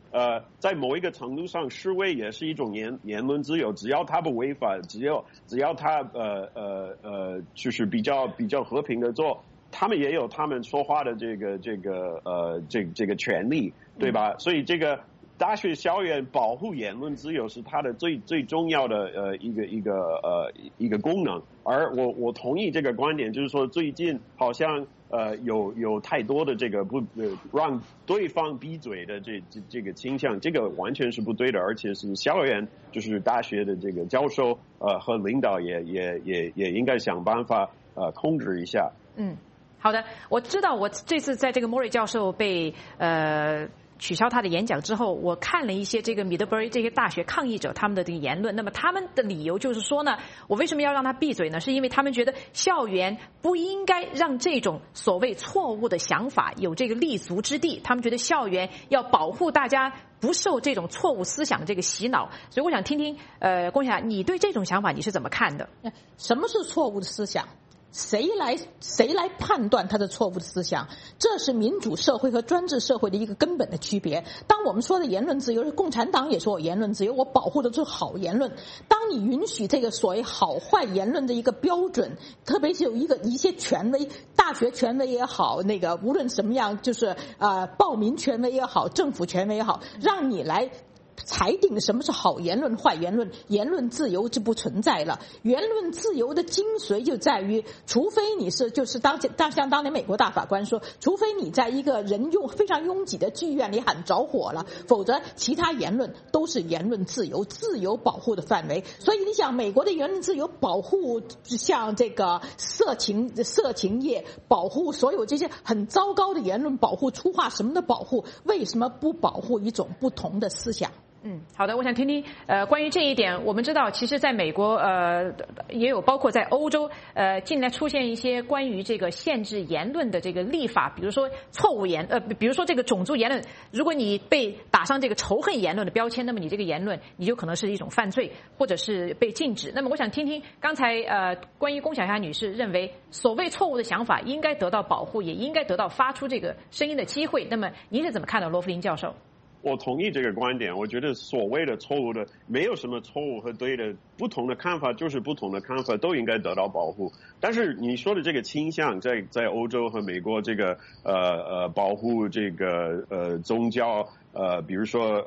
在某一个程度上，示威也是一种言论自由，只要他不违法，只要他就是比较和平的做，他们也有他们说话的这个权利，对吧？所以这个大学校园保护言论自由是它的最重要的一个功能。而我同意这个观点，就是说最近好像有太多的这个不让对方闭嘴的这个倾向，这个完全是不对的，而且是校园就是大学的这个教授和领导也应该想办法控制一下。 好的，我知道我这次在这个莫瑞教授被取消他的演讲之后，我看了一些这个米德伯瑞这些大学抗议者他们的这个言论，那么他们的理由就是说呢，我为什么要让他闭嘴呢？是因为他们觉得校园不应该让这种所谓错误的想法有这个立足之地，他们觉得校园要保护大家不受这种错误思想的这个洗脑。所以我想听听龚霞，你对这种想法你是怎么看的？ 什么是错误的思想？谁来判断他的错误的思想？这是民主社会和专制社会的一个根本的区别。当我们说的言论自由，共产党也说我言论自由，我保护的是好言论。当你允许这个所谓好坏言论的一个标准，特别是有一些权威，大学权威也好，那个无论什么样，就是暴民权威也好，政府权威也好，让你来裁定什么是好言论、坏言论，言论自由就不存在了。言论自由的精髓就在于，除非你是就是像当年美国大法官说，除非你在一个人非常拥挤的剧院里喊着火了，否则其他言论都是言论自由保护的范围。所以你想，美国的言论自由保护像这个色情业，保护所有这些很糟糕的言论，保护粗话什么的保护，为什么不保护一种不同的思想？ 好的，我想听听关于这一点，我们知道其实在美国也有，包括在欧洲近来出现一些关于这个限制言论的这个立法，比如说比如说这个种族言论，如果你被打上这个仇恨言论的标签，那么你这个言论你就可能是一种犯罪，或者是被禁止。那么我想听听刚才关于龚晓霞女士认为所谓错误的想法应该得到保护，也应该得到发出这个声音的机会，那么您是怎么看的，罗弗林教授？ 我同意这个观点，我觉得所谓的错误的没有什么错误和对的，不同的看法就是不同的看法，都应该得到保护。但是你说的这个倾向在欧洲和美国这个保护这个宗教比如说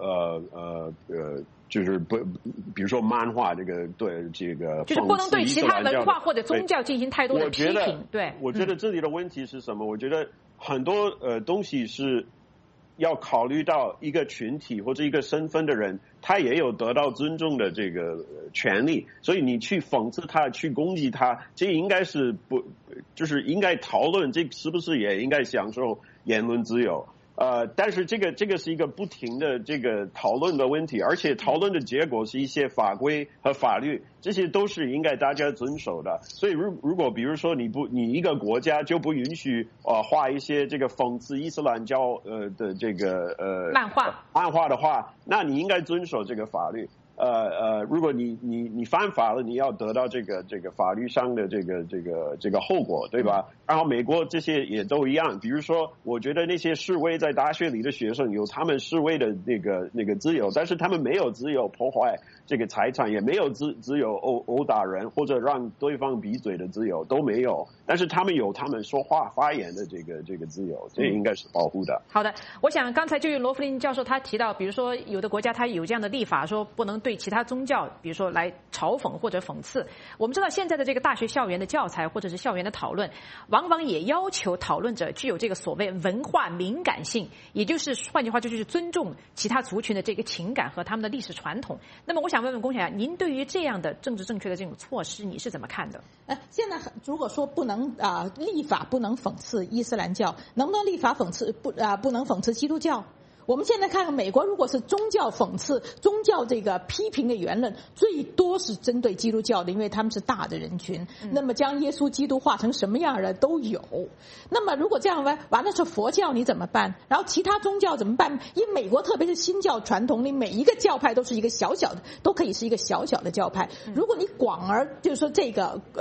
就是比如说漫画这个对这个就是不能对其他文化或者宗教进行太多的批评。对， 我觉得这里的问题是什么？我觉得很多东西是要考虑到一个群体或者一个身份的人，他也有得到尊重的这个权利，所以你去讽刺他、去攻击他，这应该是就是应该讨论这是不是也应该享受言论自由。但是这个是一个不停的这个讨论的问题，而且讨论的结果是一些法规和法律，这些都是应该大家遵守的。所以如果比如说你一个国家就不允许画一些这个讽刺伊斯兰教的这个漫画的话，那你应该遵守这个法律。如果你犯法了，你要得到这个法律上的这个后果，对吧？然后美国这些也都一样。比如说，我觉得那些示威在大学里的学生有他们示威的那个自由，但是他们没有自由破坏这个财产，也没有自由殴打人或者让对方闭嘴的自由，都没有。但是他们有他们说话发言的这个自由，这应该是保护的。 好的，我想刚才就罗弗林教授他提到，比如说有的国家他有这样的立法，说不能对其他宗教，比如说来嘲讽或者讽刺。我们知道现在的这个大学校园的教材或者是校园的讨论，往往也要求讨论者具有这个所谓文化敏感性，也就是换句话就是尊重其他族群的这个情感和他们的历史传统。那么我想问问龚晓霞，您对于这样的政治正确的这种措施你是怎么看的？ 现在如果说不能立法不能讽刺伊斯兰教，能不能立法讽刺不能讽刺基督教？我们现在看看美国，如果是宗教讽刺、宗教这个批评的言论，最多是针对基督教的，因为他们是大的人群。那么将耶稣基督画成什么样的都有。那么如果这样完了是佛教你怎么办？然后其他宗教怎么办？因为美国特别是新教传统里，每一个教派都是一个小小的，都可以是一个小小的教派。如果你广而就是说这个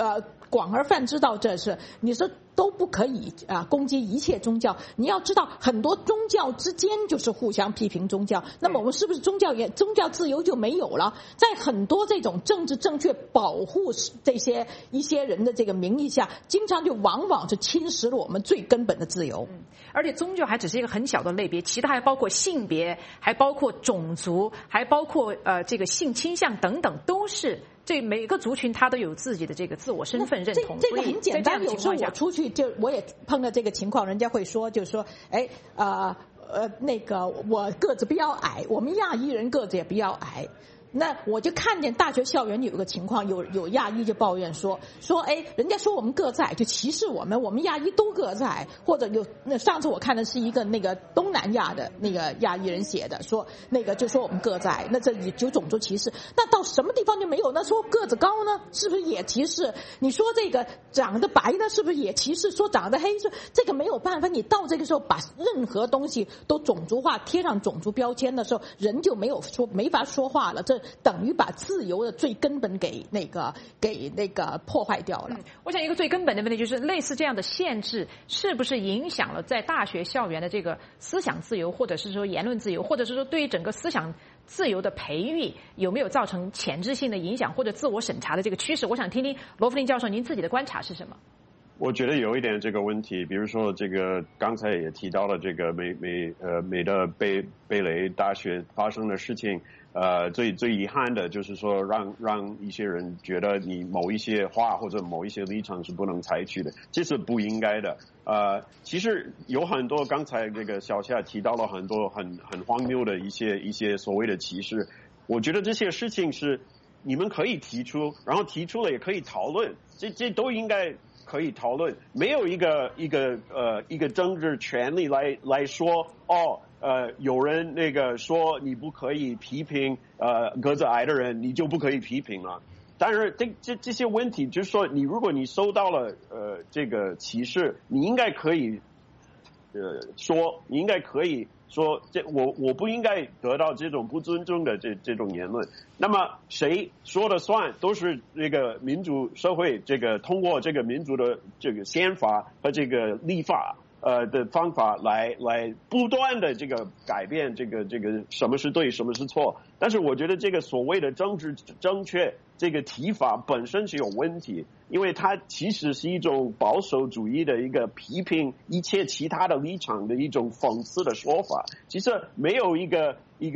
广而泛之到这是，你说都不可以攻击一切宗教。你要知道，很多宗教之间就是互相批评宗教。那么我们是不是宗教自由就没有了？在很多这种政治正确保护一些人的这个名义下，经常就往往是侵蚀了我们最根本的自由。 而且宗教还只是一个很小的类别，其他还包括性别，还包括种族，还包括这个性倾向等等，都是。这每个族群他都有自己的这个自我身份认同， 这个很简单。有时候我出去我也碰到这个情况，人家会说，就是说，那个我个子比较矮，我们亚裔人个子也比较矮。那我就看见大学校园有个情况，有亚裔就抱怨说，人家说我们个子矮就歧视我们亚裔都个子矮，或者那上次我看的是一个那个东南亚的那个亚裔人写的，说那个就说我们个子矮，那这有种族歧视。那到什么地方就没有？那说个子高呢，是不是也歧视？你说这个长得白呢，是不是也歧视？说长得黑，是这个没有办法。你到这个时候把任何东西都种族化，贴上种族标签的时候，人就没法说话了。这等于把自由的最根本给那个破坏掉了。 我想一个最根本的问题就是，类似这样的限制是不是影响了在大学校园的这个思想自由，或者是说言论自由，或者是说对于整个思想自由的培育有没有造成前置性的影响或者自我审查的这个趋势？我想听听罗弗林教授您自己的观察是什么？ 我觉得有一点这个问题，比如说这个刚才也提到了这个美的贝雷大学发生的事情，最遗憾的就是说让一些人觉得你某一些话或者某一些立场是不能采取的，这是不应该的。其实有很多刚才这个小夏提到了很多很荒谬的一些所谓的歧视，我觉得这些事情是你们可以提出，然后提出了也可以讨论，这都应该可以讨论，没有一个政治权利来说有人那个说你不可以批评个子矮的人，你就不可以批评了。当然这些问题就是说，如果你收到了这个歧视，你应该可以你应该可以说我不应该得到这种不尊重的这种言论。那么谁说了算？都是这个民主社会，这个通过这个民主的这个宪法和这个立法的方法来不断的这个改变这个什么是对什么是错。但是我觉得这个所谓的政治正确这个提法本身是有问题，因为它其实是一种保守主义的一个批评一切其他的立场的一种讽刺的说法。其实没有一个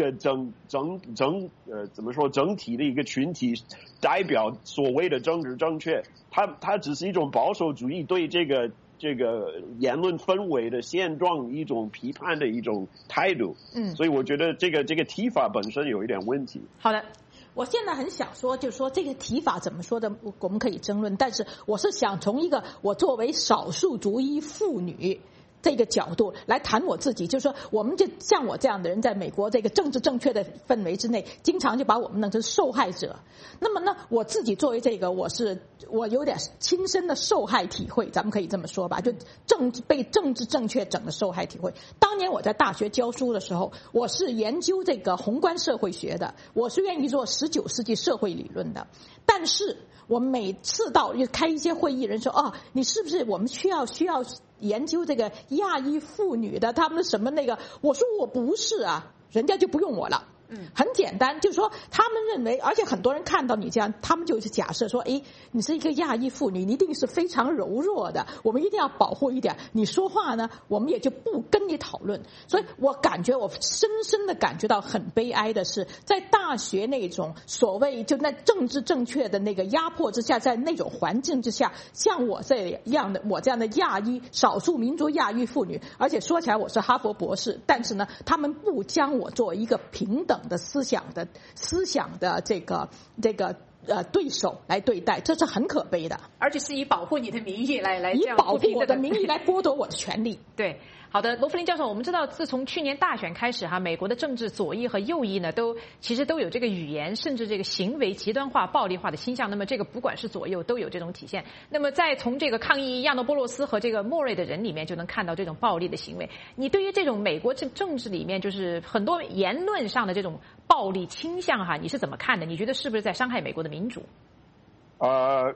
怎么说整体的一个群体代表所谓的政治正确，它只是一种保守主义对这个言论氛围的现状一种批判的一种态度。所以我觉得这个提法本身有一点问题。 好的。我现在很想说，就是说这个提法怎么说的，我们可以争论。但是我是想从一个我作为少数族裔妇女这个角度来谈我自己，就是说我们就像我这样的人，在美国这个政治正确的氛围之内，经常就把我们弄成受害者。那么呢，我自己作为这个，我有点亲身的受害体会，咱们可以这么说吧，就被政治正确整的受害体会。当年我在大学教书的时候，我是研究这个宏观社会学的，我是愿意做19世纪社会理论的，但是我每次到开一些会议，人说你是不是我们需要研究这个亚裔妇女的他们的什么那个？我说我不是啊，人家就不用我了。很简单，就是说他们认为，而且很多人看到你这样，他们就是假设说，你是一个亚裔妇女，你一定是非常柔弱的，我们一定要保护一点。你说话呢，我们也就不跟你讨论。所以我深深的感觉到很悲哀的是，在大学那种所谓就那政治正确的那个压迫之下，在那种环境之下，像我这样的亚裔少数民族亚裔妇女，而且说起来我是哈佛博士，但是呢，他们不将我作为一个平等的思想的这个对手来对待，这是很可悲的， 而且是以保护你的名义来以保护我的名义来剥夺我的权利。 对。好的，罗弗林教授，我们知道自从去年大选开始美国的政治左翼和右翼呢，其实都有这个语言甚至这个行为极端化、暴力化的倾向。那么这个不管是左右都有这种体现。那么再从这个抗议亚诺波洛斯和这个莫瑞的人里面，就能看到这种暴力的行为。你对于这种美国政治里面就是很多言论上的这种暴力倾向你是怎么看的？你觉得是不是在伤害美国的民主？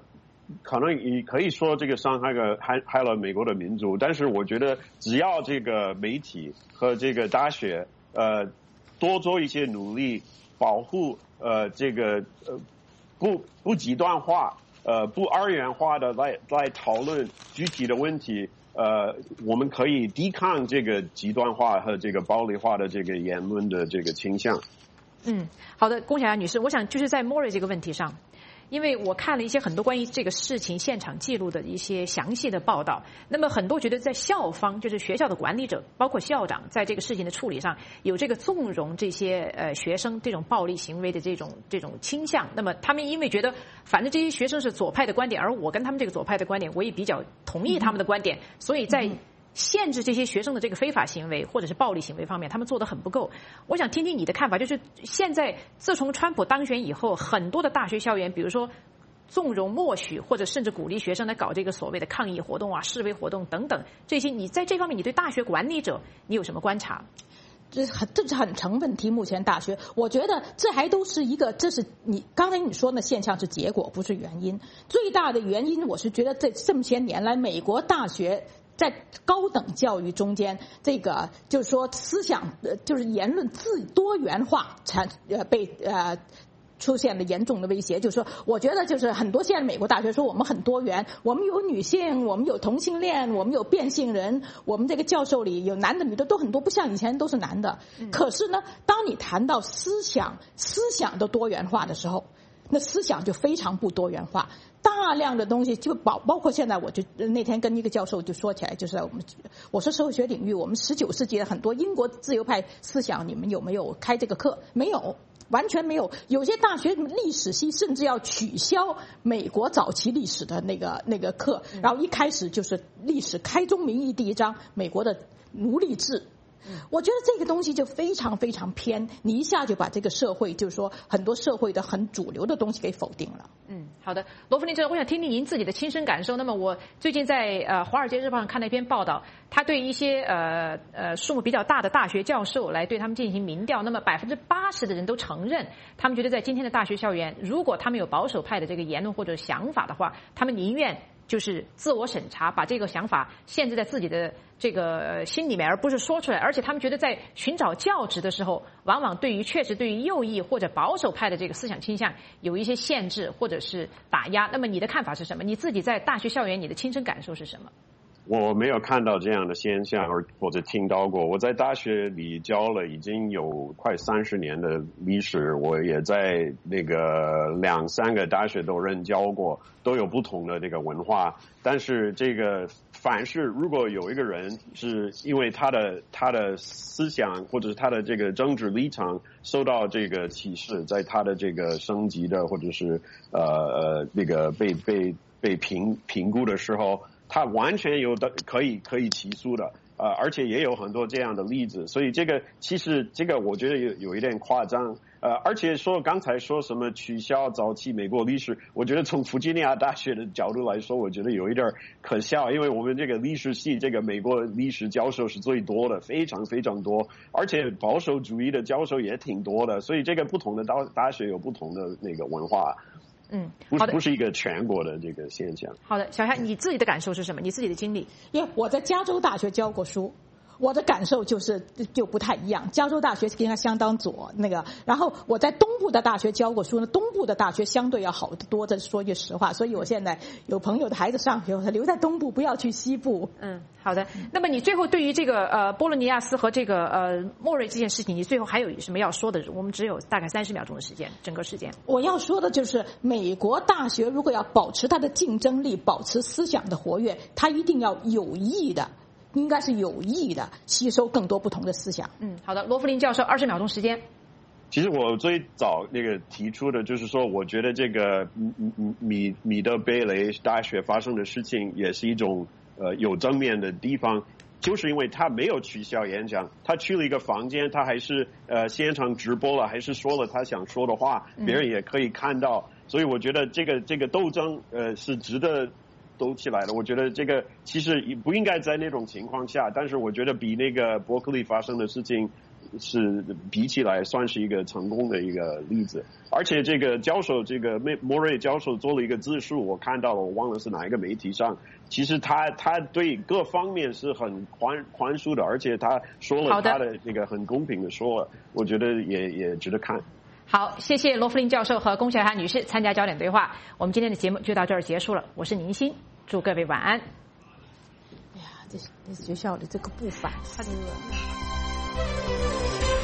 可能你可以说这个伤害了美国的民主，但是我觉得只要这个媒体和这个大学多做一些努力，保护这个不极端化不二元化的来讨论具体的问题，我们可以抵抗这个极端化和这个暴力化的这个言论的这个倾向。 好的，龚小雅女士，我想就是在 Mori 这个问题上，因为我看了一些很多关于这个事情现场记录的一些详细的报道，那么很多觉得在校方，就是学校的管理者，包括校长，在这个事情的处理上有这个纵容这些学生这种暴力行为的这种倾向。那么他们因为觉得反正这些学生是左派的观点，而我跟他们这个左派的观点，我也比较同意他们的观点，所以在限制这些学生的这个非法行为或者是暴力行为方面，他们做得很不够。我想听听你的看法，就是现在自从川普当选以后，很多的大学校园，比如说纵容默许或者甚至鼓励学生来搞这个所谓的抗议活动啊、示威活动等等，这些你在这方面你对大学管理者你有什么观察？ 这是很成问题。目前大学，我觉得这还都是一个，这是你刚才你说的现象是结果，不是原因。最大的原因，我是觉得这么些年来，美国大学在高等教育中间，这个就是说思想就是言论多元化被出现了严重的威胁。就是说，我觉得就是很多现在美国大学说我们很多元，我们有女性，我们有同性恋，我们有变性人，我们这个教授里有男的女的都很多，不像以前都是男的。可是呢，当你谈到思想的多元化的时候，那思想就非常不多元化。大量的东西就包括现在，我就那天跟一个教授就说起来，就是我说社会学领域，我们19世纪的很多英国自由派思想，你们有没有开这个课？没有，完全没有。有些大学历史系甚至要取消美国早期历史的那个课，然后一开始就是历史开宗明义第一章，美国的奴隶制。我觉得这个东西就非常非常偏，你一下就把这个社会，就是说很多社会的很主流的东西给否定了。 好的，罗弗林这我想听听您自己的亲身感受。那么我最近在华尔街日报上看了一篇报道，他对一些数目比较大的大学教授来对他们进行民调，那么80%的人都承认，他们觉得在今天的大学校园，如果他们有保守派的这个言论或者想法的话，他们宁愿就是自我审查，把这个想法限制在自己的这个心里面，而不是说出来。而且他们觉得在寻找教职的时候，往往确实对于右翼或者保守派的这个思想倾向有一些限制或者是打压。那么你的看法是什么？你自己在大学校园你的亲身感受是什么？ 我没有看到这样的现象或者听到过。我在大学里教了已经有快30年的历史，我也在那个2-3个大学都任教过，都有不同的这个文化。但是这个凡是如果有一个人是因为他的思想或者是他的这个政治立场受到这个歧视，在他的这个升级的或者是那个被评估的时候，他完全有的可以起诉的，而且也有很多这样的例子，所以其实这个我觉得有一点夸张，而且刚才说什么取消早期美国历史，我觉得从弗吉尼亚大学的角度来说，我觉得有一点可笑，因为我们这个历史系这个美国历史教授是最多的，非常非常多，而且保守主义的教授也挺多的，所以这个不同的大学有不同的那个文化。不是一个全国的这个现象。 好的，小夏，你自己的感受是什么？你自己的经历？ 因为我在加州大学教过书，我的感受就不太一样。加州大学应该相当左然后我在东部的大学教过书呢，东部的大学相对要好得多，这说句实话。所以我现在有朋友的孩子上学，他留在东部，不要去西部。 好的。那么你最后对于这个波罗尼亚斯和这个莫瑞这件事情，你最后还有什么要说的？我们只有大概30秒钟的时间，整个时间。 我要说的就是，美国大学如果要保持它的竞争力，保持思想的活跃，它一定要应该是有意的吸收更多不同的思想。 好的，罗弗林教授，20秒钟时间。 其实我最早那个提出的就是说，我觉得这个米德贝雷大学发生的事情也是一种有正面的地方，就是因为他没有取消演讲，他去了一个房间，他还是现场直播了，还是说了他想说的话，别人也可以看到，所以我觉得这个斗争是值得斗起来的。我觉得这个其实不应该在那种情况下，但是我觉得比那个伯克利发生的事情是比起来算是一个成功的一个例子。而且这个教授，这个莫瑞教授做了一个自述，我看到了，我忘了是哪一个媒体上。其实他对各方面是很宽恕的，而且他说了他的这个很公平的说了，我觉得也值得看。 好，谢谢罗弗林教授和龚小霞女士参加焦点对话。我们今天的节目就到这儿结束了，我是宁欣，祝各位晚安。 哎呀，这学校的这个不反思啊。